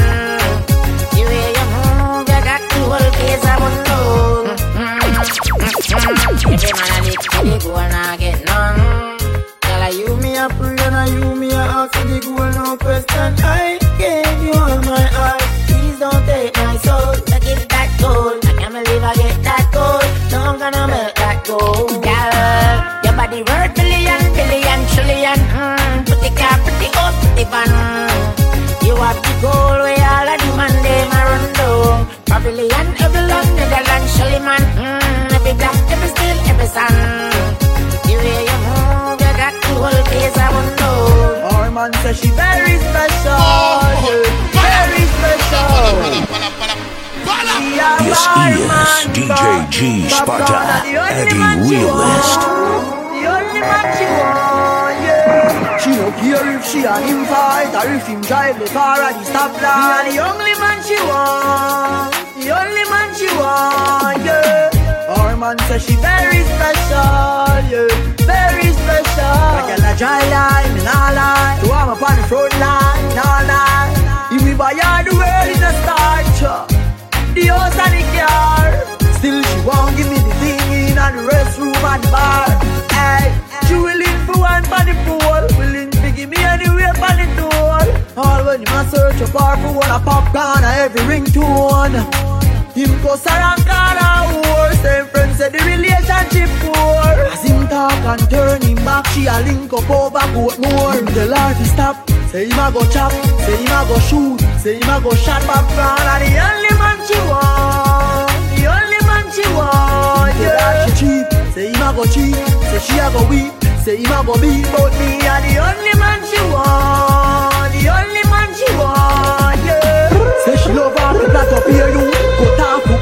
The way you move, you got the whole place I want to. Every man I need to the goal and I get none. Tell her you me a pray and I you me a ask for the goal, no question. I gave you all my heart. Please don't take my soul. I get that gold. I can't believe I get that gold. No, I'm gonna melt that gold. Girl, your body worth billion, billion, trillion. Mm, put the car, put the out, put the van. You have the goal where all of the man they ma run down. Pavilion, every London, Netherlands, Shelly man. Mm, every black, every steel, every sun. The way you move, you got the whole place I want to know. Our man says she very special, yeah. Very special. This is D J G Sparta, Eddie Realist. The only man she want, yeah. She don't care if she and him fight or if him drive the car at the stoplight. The only man she want, the only man she want, yeah. Our man says she very special, yeah. Very special. Like a dry line, me nah lie. So I'm up on the front line, nah lie. If we buy all the world in a start, the house and the car. Still she won't give me the thing in and the restroom and the bar. Hey, she willing for one for the pool, willing to give me anywhere for the door. All when you must search a bar for one a popcorn or every ringtone. Him go around corner war. Same friends said the relationship poor. As him talk and turn him back, she a link up over Portmore. Him tell her to stop, say him a go chop, say him a go shoot, say him a go shot popcorn. And the only man she want, the only man she want, yeah. Tell her she cheap, say him a go cheat, say she a go weep, say him a go beat. But me a the only man she want, the only man she want, yeah. Say she love her to plat up here you. Cut off, cook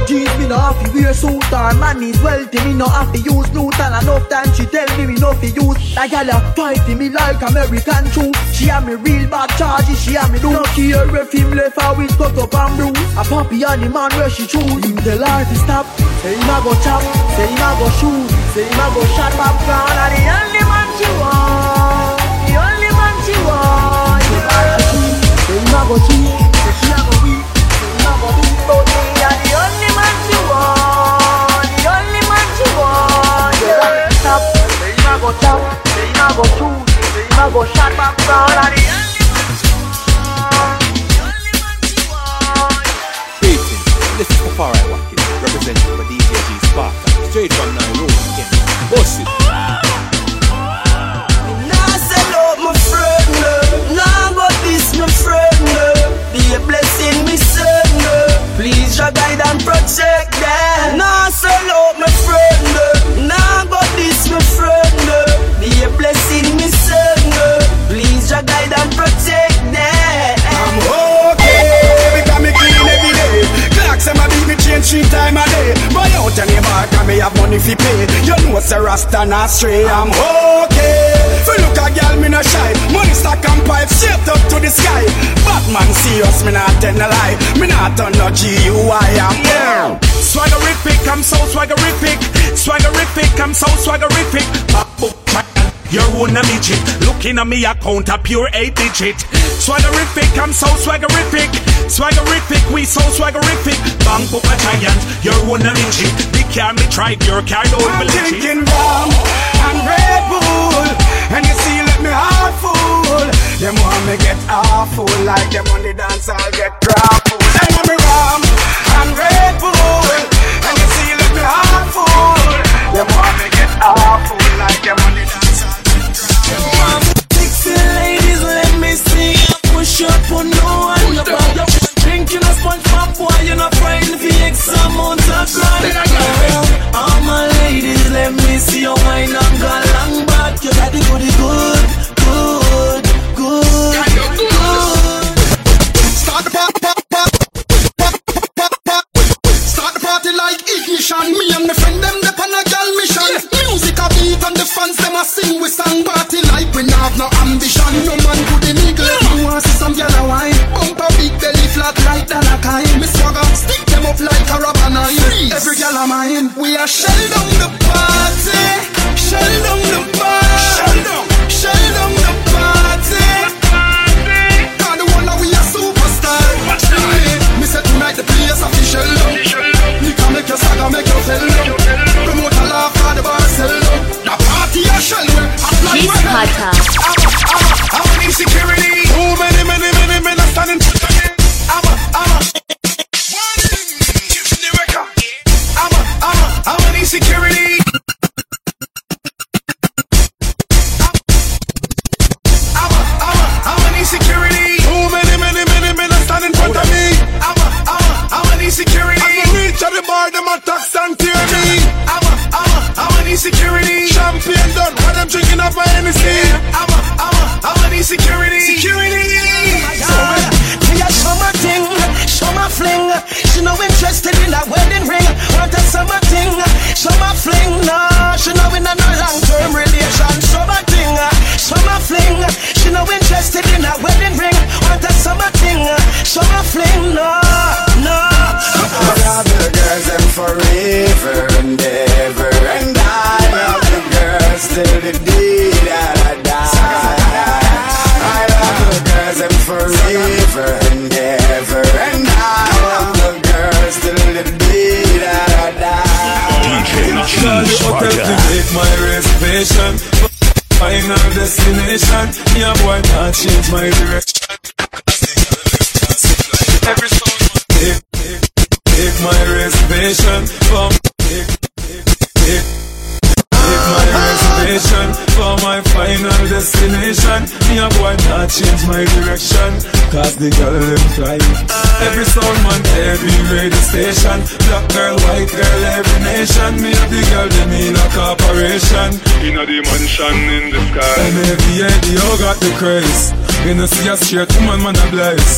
jeans, me no have to wear suit. Her man is wealthy, me no have to use Newton. Enough time she tell me me no fi use. That gal a fighting me like American true. She have me real bad charges, she have me do. No care if him left her with cut up and bruise. A puppy and the man where she choose. Him tell her to stop, say him a go chop, say him a go shoot, say him a go shot back down. And the only man she want, the only man she want. Say him a go cheat, say she a go weak, say him a go beat. But me a the only man she want, the only man she want. Yeah, stop, say him a go chop, say him a go shoot, say him a go shot back down. And the only man she want, the only man she want. Greetings, this is Kafari Watkins, representing for D J G Sparta, straight from Nairobi, Kenya. Boss it. Nah, sell out my friend, nah, but this my friend. Be a blessing, me son. Please, your guide and protect them. Nah, sell out my friend, nah, but this my friend. Be a blessing, me son. Please, your guide and protect them. I'm okay, because me clean every day. Clocks and my beat me change three times a day. Buy out your name back and me have money fi pay. You know it's a rasta not stray. I'm okay. Fi look a girl me no shy. Money stack and pipe straight up to the sky. Batman serious, me not tell no lie. Me not turn no G U I am. Yeah. Swaggerific, I'm so swaggerific. Swaggerific, I'm so swaggerific. You're one a midget. Looking at me account a pure eight digit. Swaggerific, I'm so swaggerific. Swaggerific, we so swaggerific. Bang up a giant, you're one a midget. The car me tried, your car don't I'm believe it. drinking rum and Red Bull, and you see let me heart full. Them want me get awful, like them on the dance I'll get grappled. Them want me rum and Red Bull, and you see let me heart full. Them want me get awful, like them on the dance I'll get grappled. Sexy ladies, let me see you push up on no one about your drinking a sponge pop, boy, you're not frightened for X amount of crime. All my ladies, let me see you wine and go long back. You got the goodie good, good, good, good. Start the party, pop, pop, pop, pop, pop. Start the party like ignition. Me and my friend them the pan a gal mission. Music a beat and the fans them a sing. We sing party like we not have no ambition. No man could the nigga. You want see some gal a wine? Bump a big belly flat like that a kind. Me swagger stick them up like a rubber nine. Every gal a mine. We a shell down the party. Shell down the party. Shell down. Shell down the party. Cause the one that we a superstar. Me say tonight the place official. Nigga make your saga make your fell. Promote a laugh for the bar sell. The party a shell. G Sparta. How many security? Too many, many, many men are standing. I'm a, I'm a. I'm a, I'm a. How many security? I'm a, I'm a. How many security? Too many, many, many men are standing in front of me. I'm a, I'm a. How many security? As I reach at the bar, them attacks and tear me. I'm a, I'm a. How many security? Champagne done, while them drinking up my Hennessy. I'm a, I'm a. How many security? Security. Yeah, show my thing, show my fling. She no interested in a wedding ring. Want a summer thing, show my fling. No, she no in a no long-term relation. Show my thing, show my fling. She no interested in a wedding ring. Want a summer thing, show my fling. No, no. I love the girls and forever and ever, and I love the girls till the day that I die. I love the girls and forever and ever, and I love the girls till the day that I die. D J G Sparta. Take my reservation, final destination. Yeah, boy, can't change my direction. Every song take, take, take my reservation from take, take, take, take my reservation for my final destination. Me a boy not change my direction, cause the girl them fly. Every sound man, every radio station. Black girl, white girl, every nation. Me and the girl, them in a corporation. In a dimension in the sky. M A V A D O got the craze. You know see a straight woman, man a bless.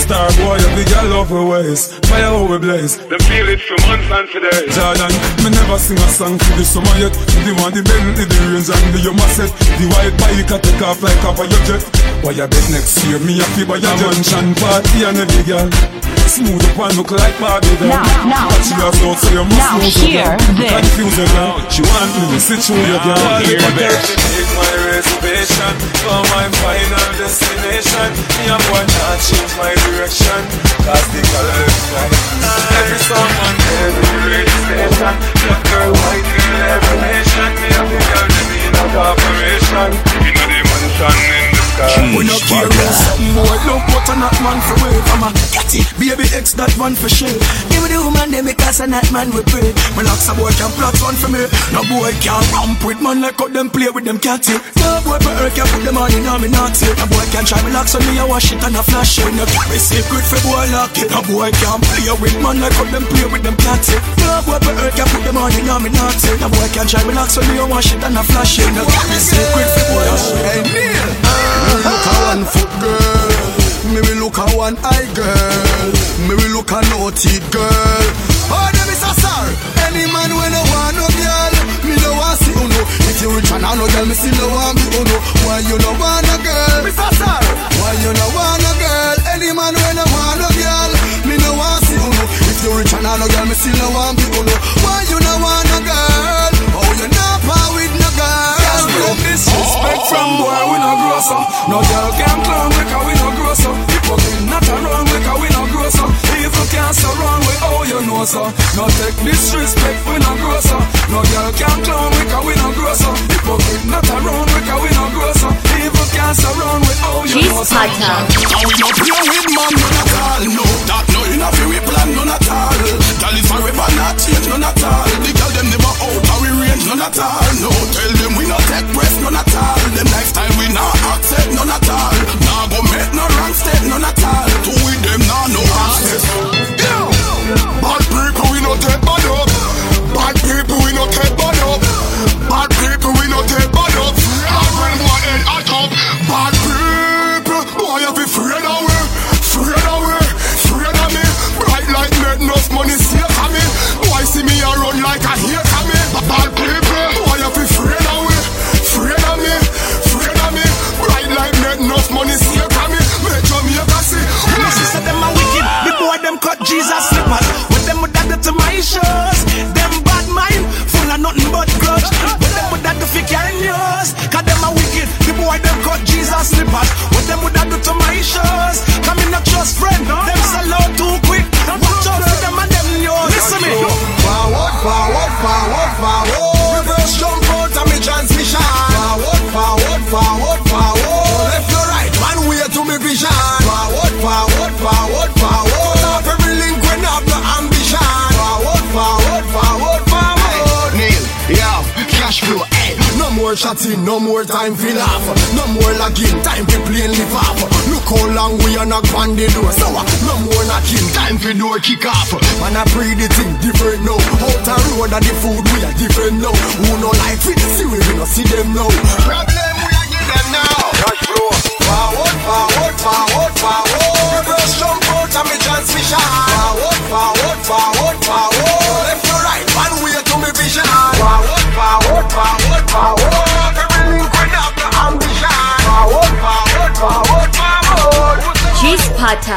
Star boy, a big girl love her ways. Fire how we blaze. Them feel it for months and for days. Jordan, me never sing a song for the summer yet. The one, the Bentley, the range and the Yuma set. The white bike can take off like off of your jet. Why you bet next year, me a feel by your mansion party and every girl. Smooth up and look like Barbie doll. Now, now, but she has out so you must now, know hear this. Confuse her girl. She want me to sit through your girl. Hear this. Take my reservation for my final destination. Me a boy not change my direction, cause the color is right. Every song on every radio station. Black girl, white girl, every nation. Me a big girl, them in a corporation. You know the mansion in the sky. We no care about something more. Love butter not man for way. Come on, get it. Baby X that one for sure. Give me the woman they make us and that man we pray. My locks a boy can plot one for me. No boy can ramp with man like how them play with them cat it. No boy for her can put them on in me not it. No boy can try me locks on me I wash it and I flash it. No carry secret for boy lock it. No boy can play with man like how them play with them cat it. No boy for her can put them on in me not it. No boy can try me locks on me I wash it and I flash it. No carry secret for boy lock it. Hey Neil, me look a one foot girl. Me will look a one eye girl. Me will look a naughty girl. Oh, them is a sir. Any man when I want no girl, me no want see uno. If you rich and I no girl, me still no want be uno. Why you no want a girl, Mister Sir? Why you no want a girl? Any man when I want no girl, me no want see uno. If you rich and I no girl, me still no want be uno. Why you no want a girl? Oh, you not power with no girl. Yes, no disrespect from boy we no grocer. No girl can clown me 'cause we no grocer. Hypocrite not around me 'cause we no grocer. Evil can't surround we oh you know so. No take disrespect we no grocer. No girl can clown me 'cause we no grocer. Hypocrite not around me 'cause we no grocer. Evil can't surround we oh you know so. And we no play with man none at all. No that no in a we plan none at all. Girl is forever not change none at all. The girl them never out and we range none at all. No tell them we no take breast none at all. Them lifestyle we not accept none at all. Nah go make no wrong step none at all. To with them nah no access. Yeah. Bad people we no take bad up. Bad people we no take bad up. Bad people we no take bad up. Hard when one head hot up. Bad people, boy you be afraid of we, afraid of we, afraid of me. Bright light make enough money save for me. Boy see me a run like a hate for me. Bad people, boy you be afraid of we, afraid of me, afraid of me. Bright light make enough money save for me. Make Jamaica see. When she said them a wicked, the boy them cut Jesus slippers. When them would have to my shows, them bad mind, full of nothing but grudge. When them would have to fi carry news, 'cause them a wicked, the boy them cut Jesus slippers. When them would have to my shows, come in not just friend, them sell out too quick. Watch out for them and them news. Listen me. Forward, forward, forward, forward. Reverse jump out of me transmission. Forward, forward, forward, forward. Left to right, one way to me vision. Forward, forward, forward, forward. Cut off every link when have no ambition. Forward, forward, forward, forward. Neil, yeah, cash flow, hey. No more chatting, no more time for laugh. No more lagging, time for plain live off. Look how long we are knock on the door. So, no more knocking, time for door kick off. Man, I pray the thing different now. Out the road and the food we are different now. Who no like fit, see we no see them now. Problem we are give them now. Cash flow, forward, forward, forward, forward. Reverse jump out of me transmission. Forward, forward, forward, forward. Left to right, one way to me vision. Forward, forward, forward, forward. Every link we have the ambition. Forward, forward, forward, forward. Cheese Pata.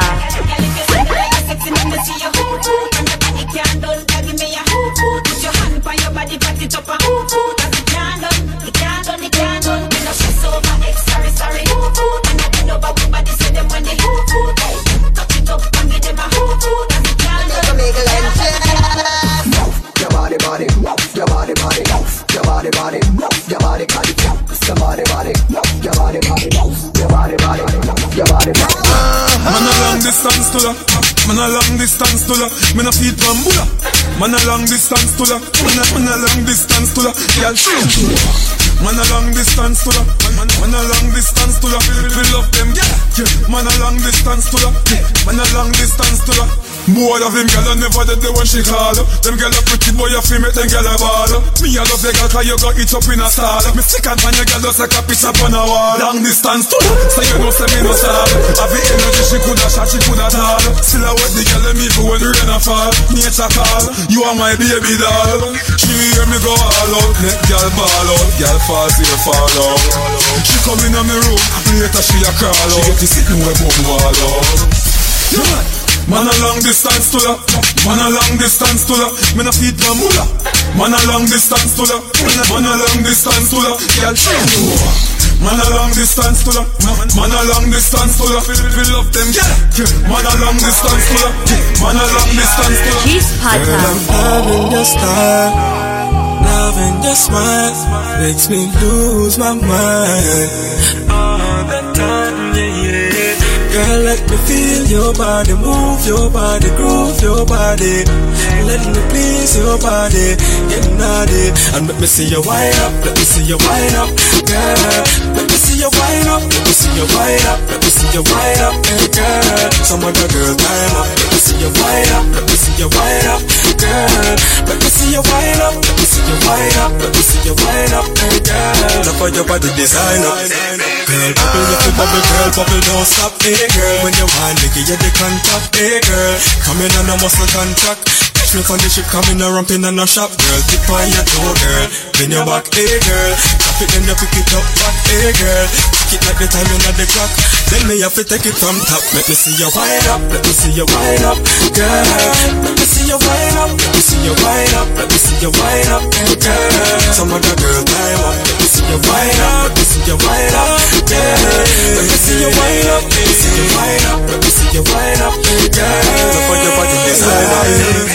Your body, body, your body, body, your body, body, your body, body, somebody, body, your body, body, your body, body, your body, body. Man a long distance to la, man a long distance to la. Man a feet bambula, man a long distance to la. Man a man a long distance to la. Girl, man a long distance to la. Man man a long distance to la. We love them, yeah. Man a long distance to la. Man a long distance to la. More of him girl, I never did the one she call. Them girl a pretty boy, you feel me, them girl a ball. Me I love the girl, cause you got it up in a stall. Me stick and pan your girl just like a picture on a wall. Long distance to her, so you know say me no stall. Have the energy, she coulda shot, she coulda tall. Still I want the girl and me for when the rain a fall. Nature call, you are my baby doll. She hear me go all out, make girl ball out. Girl fall, see her fall out. She come in on me room, later she a crawl out. She get to sit in where bum wall out. Yeah, man. Man a long distance to ya, man a long distance to ya. Me no feed my mula. Man a long distance to ya, man a long distance to ya. Girl, she know. Man a long distance to ya, man a long distance to ya. Feel feel love them, yeah. Man a long distance to ya, man a long distance to ya. Girl, I'm loving your style, loving your smile, makes me lose my mind all the time, yeah, yeah. Girl, let me feel your body, move your body, groove your body. Let me please your body, get naughty. And let me see you wind up, let me see you wind up. Girl, let me see you wind up, let me see you wind up, let me see you wind up. Hey girl, some other girl time up. Let me see you wind up, let me see you wind up. Girl, let me see you wind up, let me see you wind up, let me see you wind up. Hey girl, look for your body design up. Girl, bubble, you feel bubble, girl, bubble, don't stop. Hey girl, when you want, make you the contact. Hey girl, come in on a muscle contract. Catch me on the ship, come in a ramping and a shop. Girl, tip on your toe, girl, bend your back. Hey girl, drop it then you pick it up back. Hey girl, kick it like the time in the clock. Then me have to take it from top. Let me see you wind up, let me see you wind up. Girl, let me see you wind up, let me see you wind up, let me see you wind up. Hey girl, some other girl time up. Let me see you wind up, let me see you wind up. Girl, let me see you wind up, let me see you wind up, let me see you wind up. Hey girl, look for your body design up.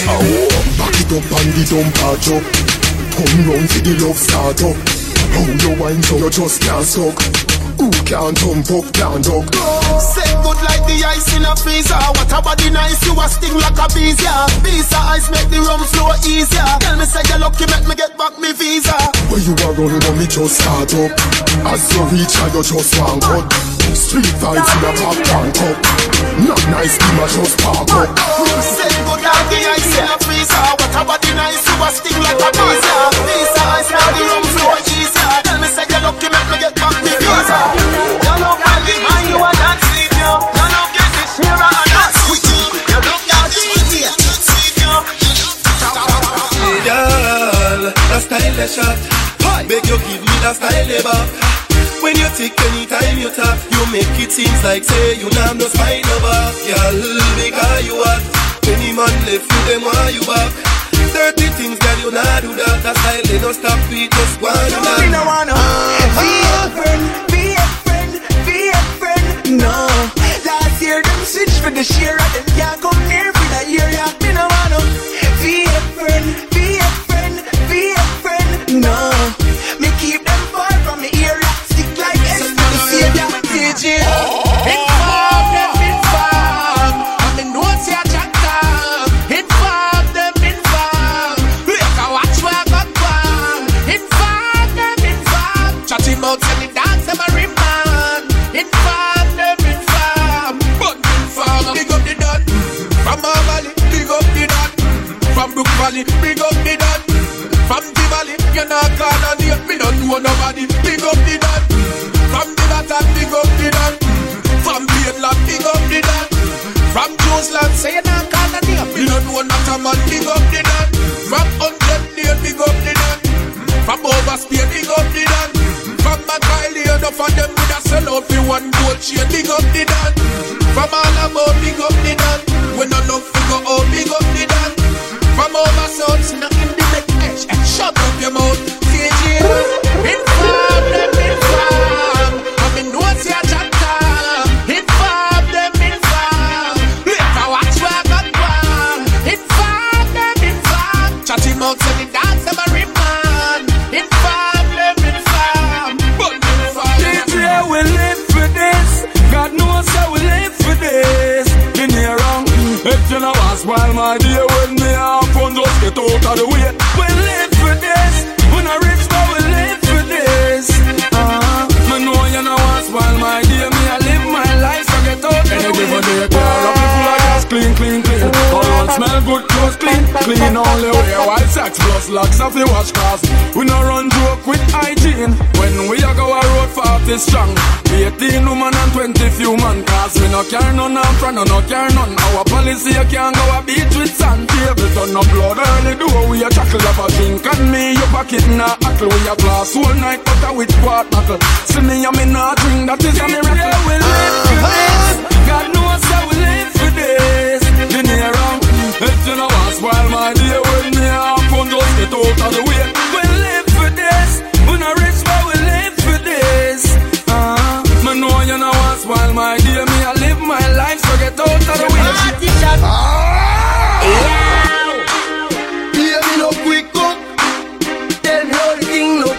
Back it up and the dump patch up. Come round for the love start up. How you wine so you just can't suck. Who can't thump up, can't duck. Say good like the ice in a freezer. What a body nice, you a sting like a bees, yeah. Visa ice make the rum flow easier. Tell me say you lucky, make me get back me visa. Where you are running when me just start up. As you reach and you just want cut. Street vibes in a popcorn cup. Not nice, team a just park up. Say good like the ice in a freezer. What a body nice, you a sting like a bees, yeah. Visa ice make the rum flow easier. Tell me say you lucky, make me get back me visa. You look at the man, you are not sleep, yo. You look at the shira and not sweet, yo. You look at the idiot, not sleep, yo. Girl, that style a shot. Beg you give me that style a back. When you tick anytime you tap, you make it seems like say you not no spine over. Girl, because you hot. Any man left you, them want you back. Thirty things, girl, you not do that. That style they don't stop, we just want that. You don't wanna be a friend, be a friend, be a friend. No, last year them switch for the share and them can't come near for the year. Yeah, me no wanna be a friend, be a friend, be a friend. No, me keep them far from me ear. Stick like S to the same, yeah, me teach it. Inform them, inform. I'm in notes here, chat time. Inform them, inform. Look, I watch where I got gone. Inform them, inform. Chatting about sending dance, I'm a remand. Inform them, inform. But inform, big up the dot. From our valley, big up the dot. From Brook Valley, big up the dot. From the valley, you're not call on the me don't know nobody. Big up the dot. From the bottom, big up the dot. From Baitland, big up the dot. From Jonesland, say you're not call on the me don't know not a man. Big up the dot. From Hundred Lane, big up the dot. From Overspear, big up the dot. From Macaulay, enough of them would have sell out for one gold chain. Big up the dot. From all about, big up the dot. When enough figure out, big up the dot. From over south, not in the neck edge. Shut up your mouth, C J. Inform them, inform. I'm in notes here, chat time. Inform them, inform. Look, I watch where I got gone. Inform them, inform. Chatting mouth, send the dance, I'm a remand. Inform them, inform. But inform them. D J, we live for this. God knows how we live for this. Been here wrong. If you know us while my dear when me up on just get out of the way. We live for this. locks off the wash cars. We no run joke with hygiene. When we a go a road forty strong, eighteen woman and twenty few man. Cause we no care none and front, no care none. Our policy you can't go a beat with sand. Table turn up blood early door. We a chuckle up a drink and me your pocket na ackle. We a glass whole night butter with quart knuckle. See me and me not drink, that is a miracle. Yeah, we live for this. God knows how we live for this. You near around, if you know what's while my dear with me, I'm from just get out of the way. We live for this. We not rich but we live for this. Uh, me know you know what's while my dear me, I live my life so get out of the way. Yeah. Baby no quick cook. Tell me how the thing look.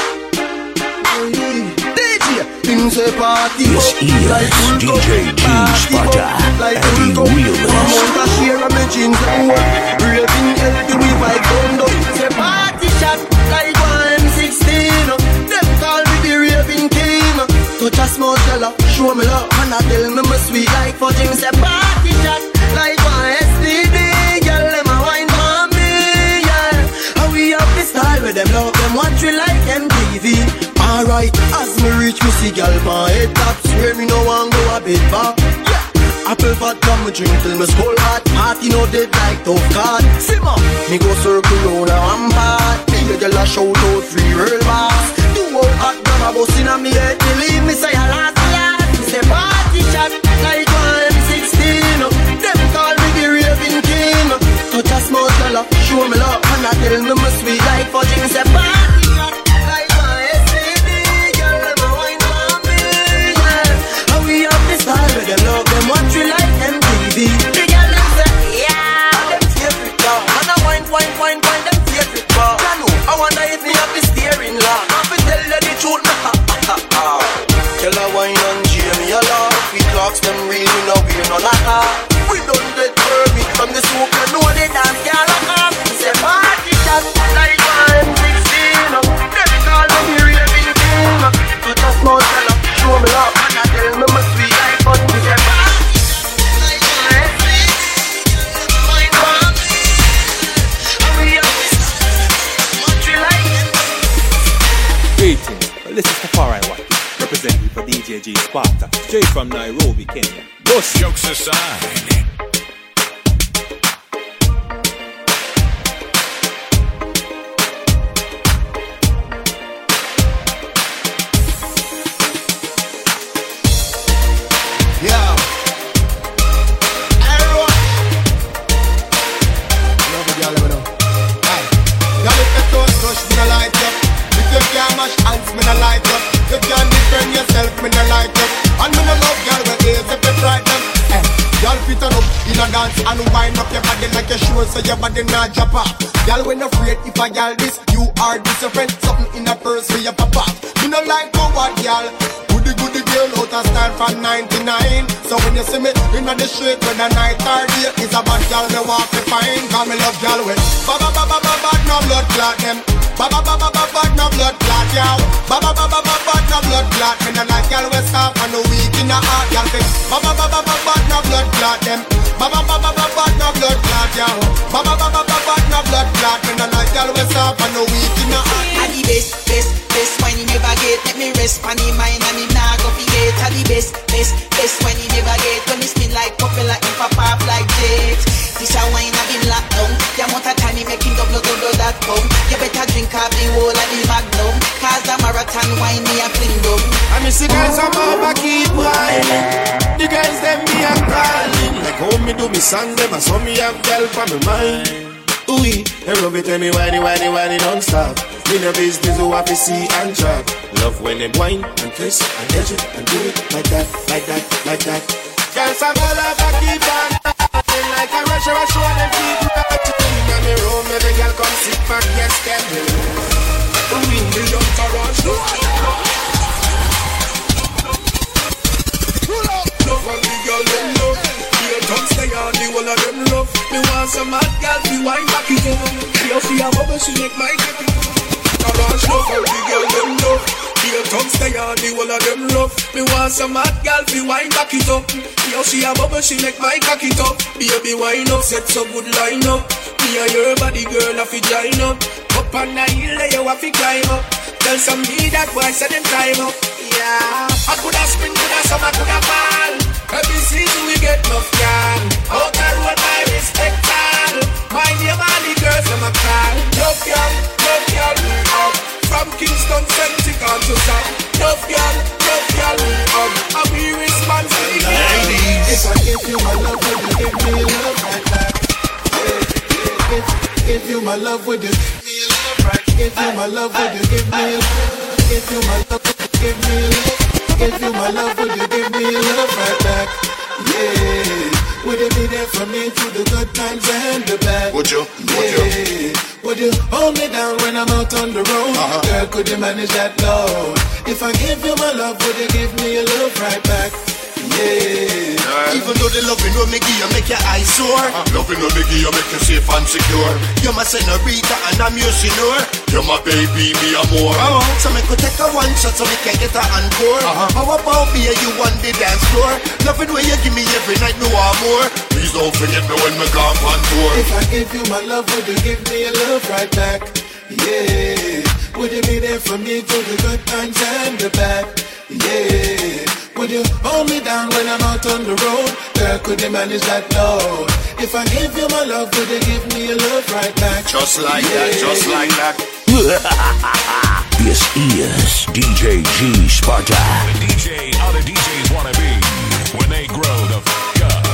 Things a party This is D J G Sparta like and the realest. Amount of share of my jeans and work. Raving healthy we vibe down down. Say party shot like one M sixteen. Them call me the raving king. Touch a small fella, show me love. And I tell me my sweet like fudging. Say party shot like one S T D. Girl, them a wine for me, yeah. How we have the style with them love. Them watch we like M T V. Alright, as me reach me see gal my head top. Swear me no one go a bit back. Yeah, apple fat come me drink till me skull hot. Party no dead like tough card. Simmer, me go circle round a rampart. Me a gal a shout out three real bars. Do all hot grab a bus inna me head. Believe me say a last last. Me say party shot like one M sixteen. Them call me the raving king. Touch a small fella, show me love. And I tell me my sweet like fudging. Me say party shot like one S T D. Style with them love them watch we like M T V. The girl them say yeah, them favorite car. And I wine wine wine wine them favorite car. I know I wonder if me have the steering lock. I fi tell you the truth me ha ha ha ha. Tell her wine and Jamie a laugh. We clocks them real we no wear none of her. We don't get permit from the soap. You know they dance girl a half. Say party shot like one sixteen. Them call me the raving king. But a small fella show me love and I tell me my sweet. But we say greetings, well, this is Tafari White, representing for D J G Sparta, straight from Nairobi, Kenya. Most jokes aside. Hands, me no like you. You can't defend yourself, me no like you. And me no love girl with ears if you fright them. Eh, y'all fit on up in a dance and wind up your body like a show so your body not drop off. Y'all when afraid if a girl this, you are this your friend. Something in a purse for your papa. Me no like coward girl. Goody goody girl out of style from ninety-nine. So when you see me in the street when the night or day, it's a bad girl me walk me fine. Cause me love girl with ba ba ba ba ba ba no blood clot them. Ba ba ba ba ba ba no blood clot yow. Ba ba ba ba ba ba no blood clot. Me no like girl with soft and no weak in the heart. Girl fix ba ba ba ba ba ba no blood clot them. Ba ba ba ba ba ba no blood clot yow. Ba ba ba ba ba ba no blood clot. Me no like girl with soft and no weak in the heart. I the best, best, best when you never get. Let me rest on the mind and the nah go forget. I the best, best, best when you never get. When me spin like propeller if I pop like jet. This a wine I've been locked down. The amount of time you making double double that pound. You better drink up the whole of the magnum. Cause the marathon wine me a fling down. I miss the girls I'm over keep whining. The girls them me a calling. Like how me do me song them and so me have girl for me mind. Ooh, they love it when me whiny whiny whiny non-stop. Me no business who have to see and chop. Love when they whine and kiss and edge it and do it like that, like that, like that. Girls I'm all over keep on talking. Like a rush or a show them keep rocking. In the room every girl come sit back, yes, can do. Ooh, the young Tarans do love when the girl them love. Here comes the yarn, the whole of them love. Me want some mad girl, be wine back it up. She a see a bubble, she make my cocky. Tarans love when the girl them love. Here comes the yarn, the whole of them love. Me want some mad girl, be wine back it up. Here she a bubble, she make my cocky top. Baby wine up, set so good line up. Me or your body, girl, if you join up. Up on the hill, there you have to climb up. Tell some me that boy said them time up. Yeah, I coulda spin, coulda summer, coulda fall. Every season we get enough y'all. Out the road, my respect all. My name all the girls them a call. Love y'all, love y'all, we up. From Kingston, Celtic on to South. Love y'all, love y'all, we up. And we respond to the ladies. If I give you my love, would you give me love right back? If, if you my love, would you give me love right? If you my love, would you give me love? If you my love, would you give me love? If you my love, would you give me love right back? Yeah, would you be there for me through the good times and the bad? Would you? Would yeah. you? Would you hold me down when I'm out on the road? Uh-huh. Girl, could you manage that load? If I give you my love, would you give me a love right back? Yeah. Uh, Even though the loving will make you make your eyes sore, uh, loving will make you make you safe and secure. You're my senorita and I'm your senor. You're my baby, me a more. Uh-huh. So me could take a one shot so we can get a encore. Uh-huh. How about me and you on the dance floor? Loving where you give me every night, no more. Please don't forget me when me gone on tour. If I give you my love, would you give me a love right back? Yeah. Would you be there for me through the good times and the bad? Yeah. Would you hold me down when I'm out on the road? Girl, could you manage that load? If I give you my love, would you give me a love right back? Just like yeah. that, just like that. This is D J G Sparta. The D J other D Js wanna be when they grow the f*** up.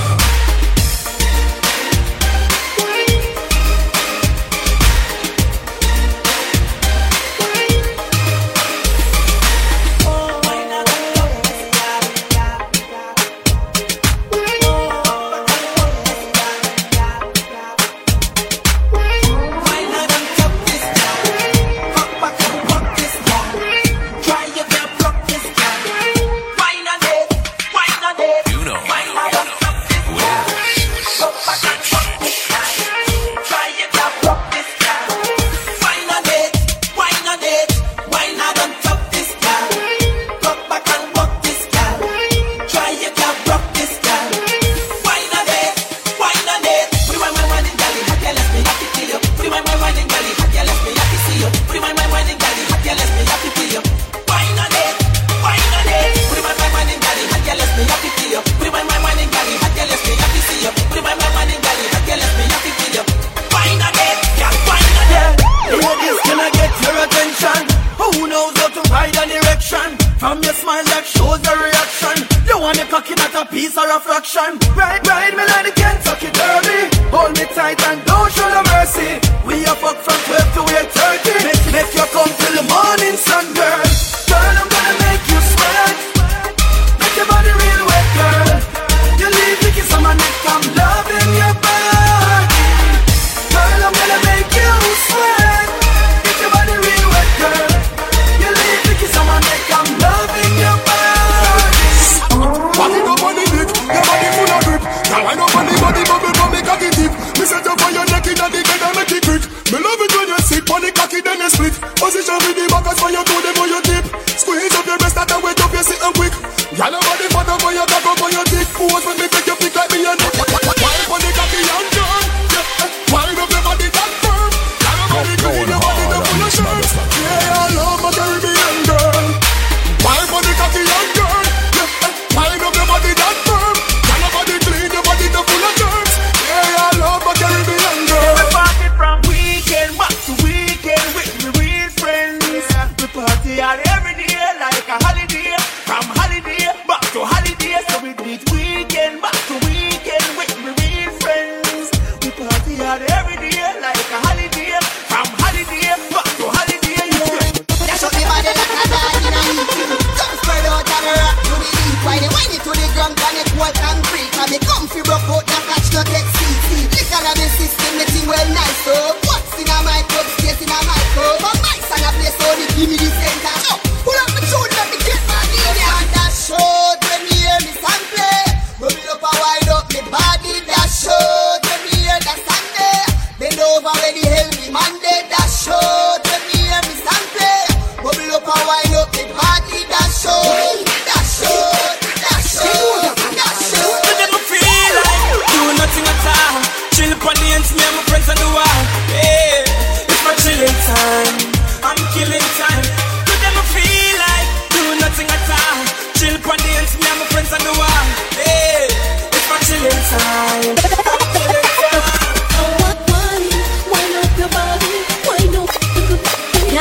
Me and my friends on the wall.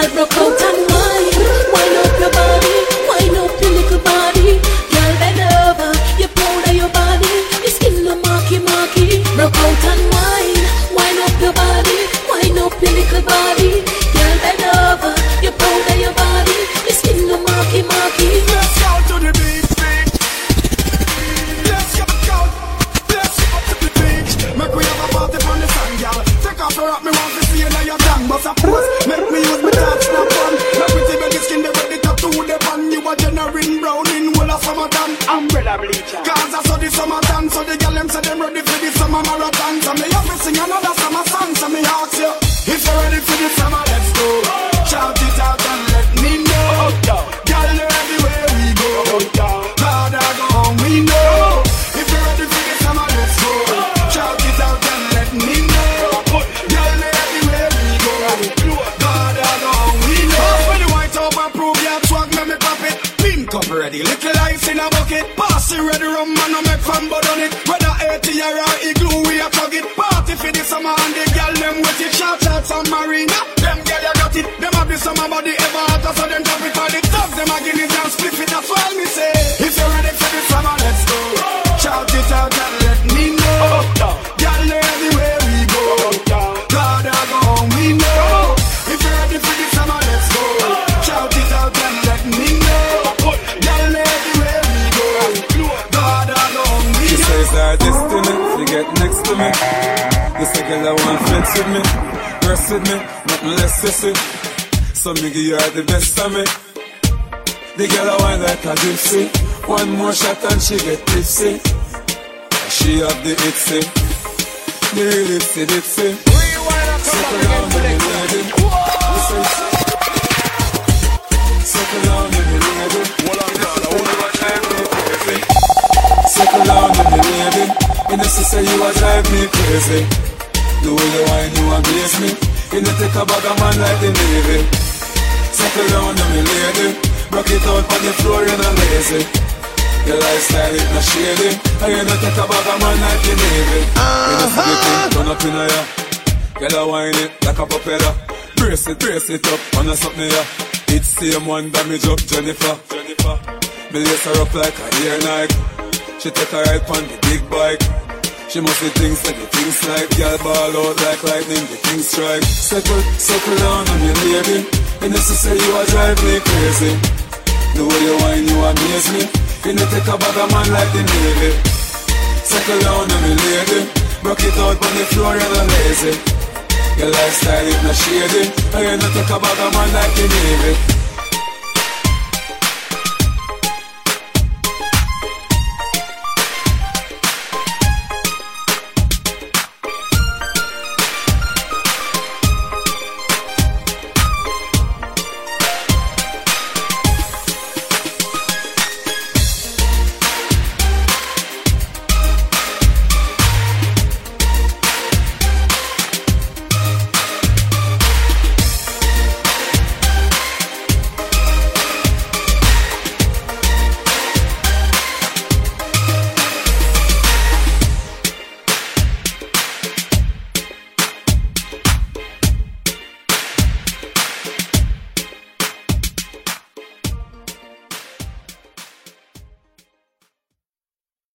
you broke out and wine. Wine up your body, wine up your little body. Girl, bend over, you powder your body. Your skin no marky marky. Broke out and wine, wine up your body, wine up your little body. Girl, bend over, you powder your body. Your skin no marky marky. Let's go to the beach, beach. Let's go, go. Let's go to the beach. Make we have a party on the sand, girl. Take off your rock, me want to see you now your tongue. But suppose, make me use my touch, snap on. Make me see the skin, the ready to do the pan. You a generating brown in well of summertime. Umbrella bleacher. Cause I saw the summertime, so the girl them say them ready for the summer marathon. So me have to sing another summer song, so me ask you, if you're ready for the summer, let's go. Shout it out and let me know. Girl, you're everywhere we go. Lord, I go home, we know. If you're ready for the summer, let's go. Shout it out and let me know. Girl, you're everywhere we go. Lord, I go home, we know. When you white up and prove your swag, make me pop it. Pink up ready, little ice in a bucket. Pass it ready, rum and no make fun but on it. Whether eighty or igloo, we a tug it. Party for the summer and the girl them with it. Shout out some marina, them girl you got it. Them have the summer body ever hotter, so them drop it for the top. Them a give it and split it, that's why me say. If you're ready for the summer, let's go. Shout it out and let me know. Girl, you're everywhere we go. God, I go home, we know. If you're ready for the summer, let's go. Shout it out and let me know. Girl, everywhere we go. God, I go home, we know. She says our destiny, she get next to me. This a girl I want flex with me, rest with me, nothing less sissy. So me give her the best of me. The girl I want like a gypsy. One more shot and she get tipsy. She have the itsy, the real itsy ditsy. Circle down with me lady. Circle down with me lady. Circle down with me lady. You know she say you a drive me crazy. The way you whine you amaze me. You know take a bag of man like the Navy. Circle down with me lady. Rock it out on the floor, you're not lazy. Your lifestyle is not shady. And you know take a bag of man like the Navy. You know see the thing turn up in a ya. Girl a whine it like a propeller. Brace it, brace it up, on a something ya. It's same one damage up Jennifer. Jennifer. Me lace her up like a ear Nike. She take a ride on the big bike. She must be things that the things like. Girl ball out like lightning, the things strike. Circle, circle down on me lady. You know she say you a drive me crazy. The way you whine you amaze me. You know take a bag of man like the Navy. Circle down on me lady. Rock it out on the floor, you're not lazy. Your lifestyle is not shady. And you know take a bag of man like the Navy.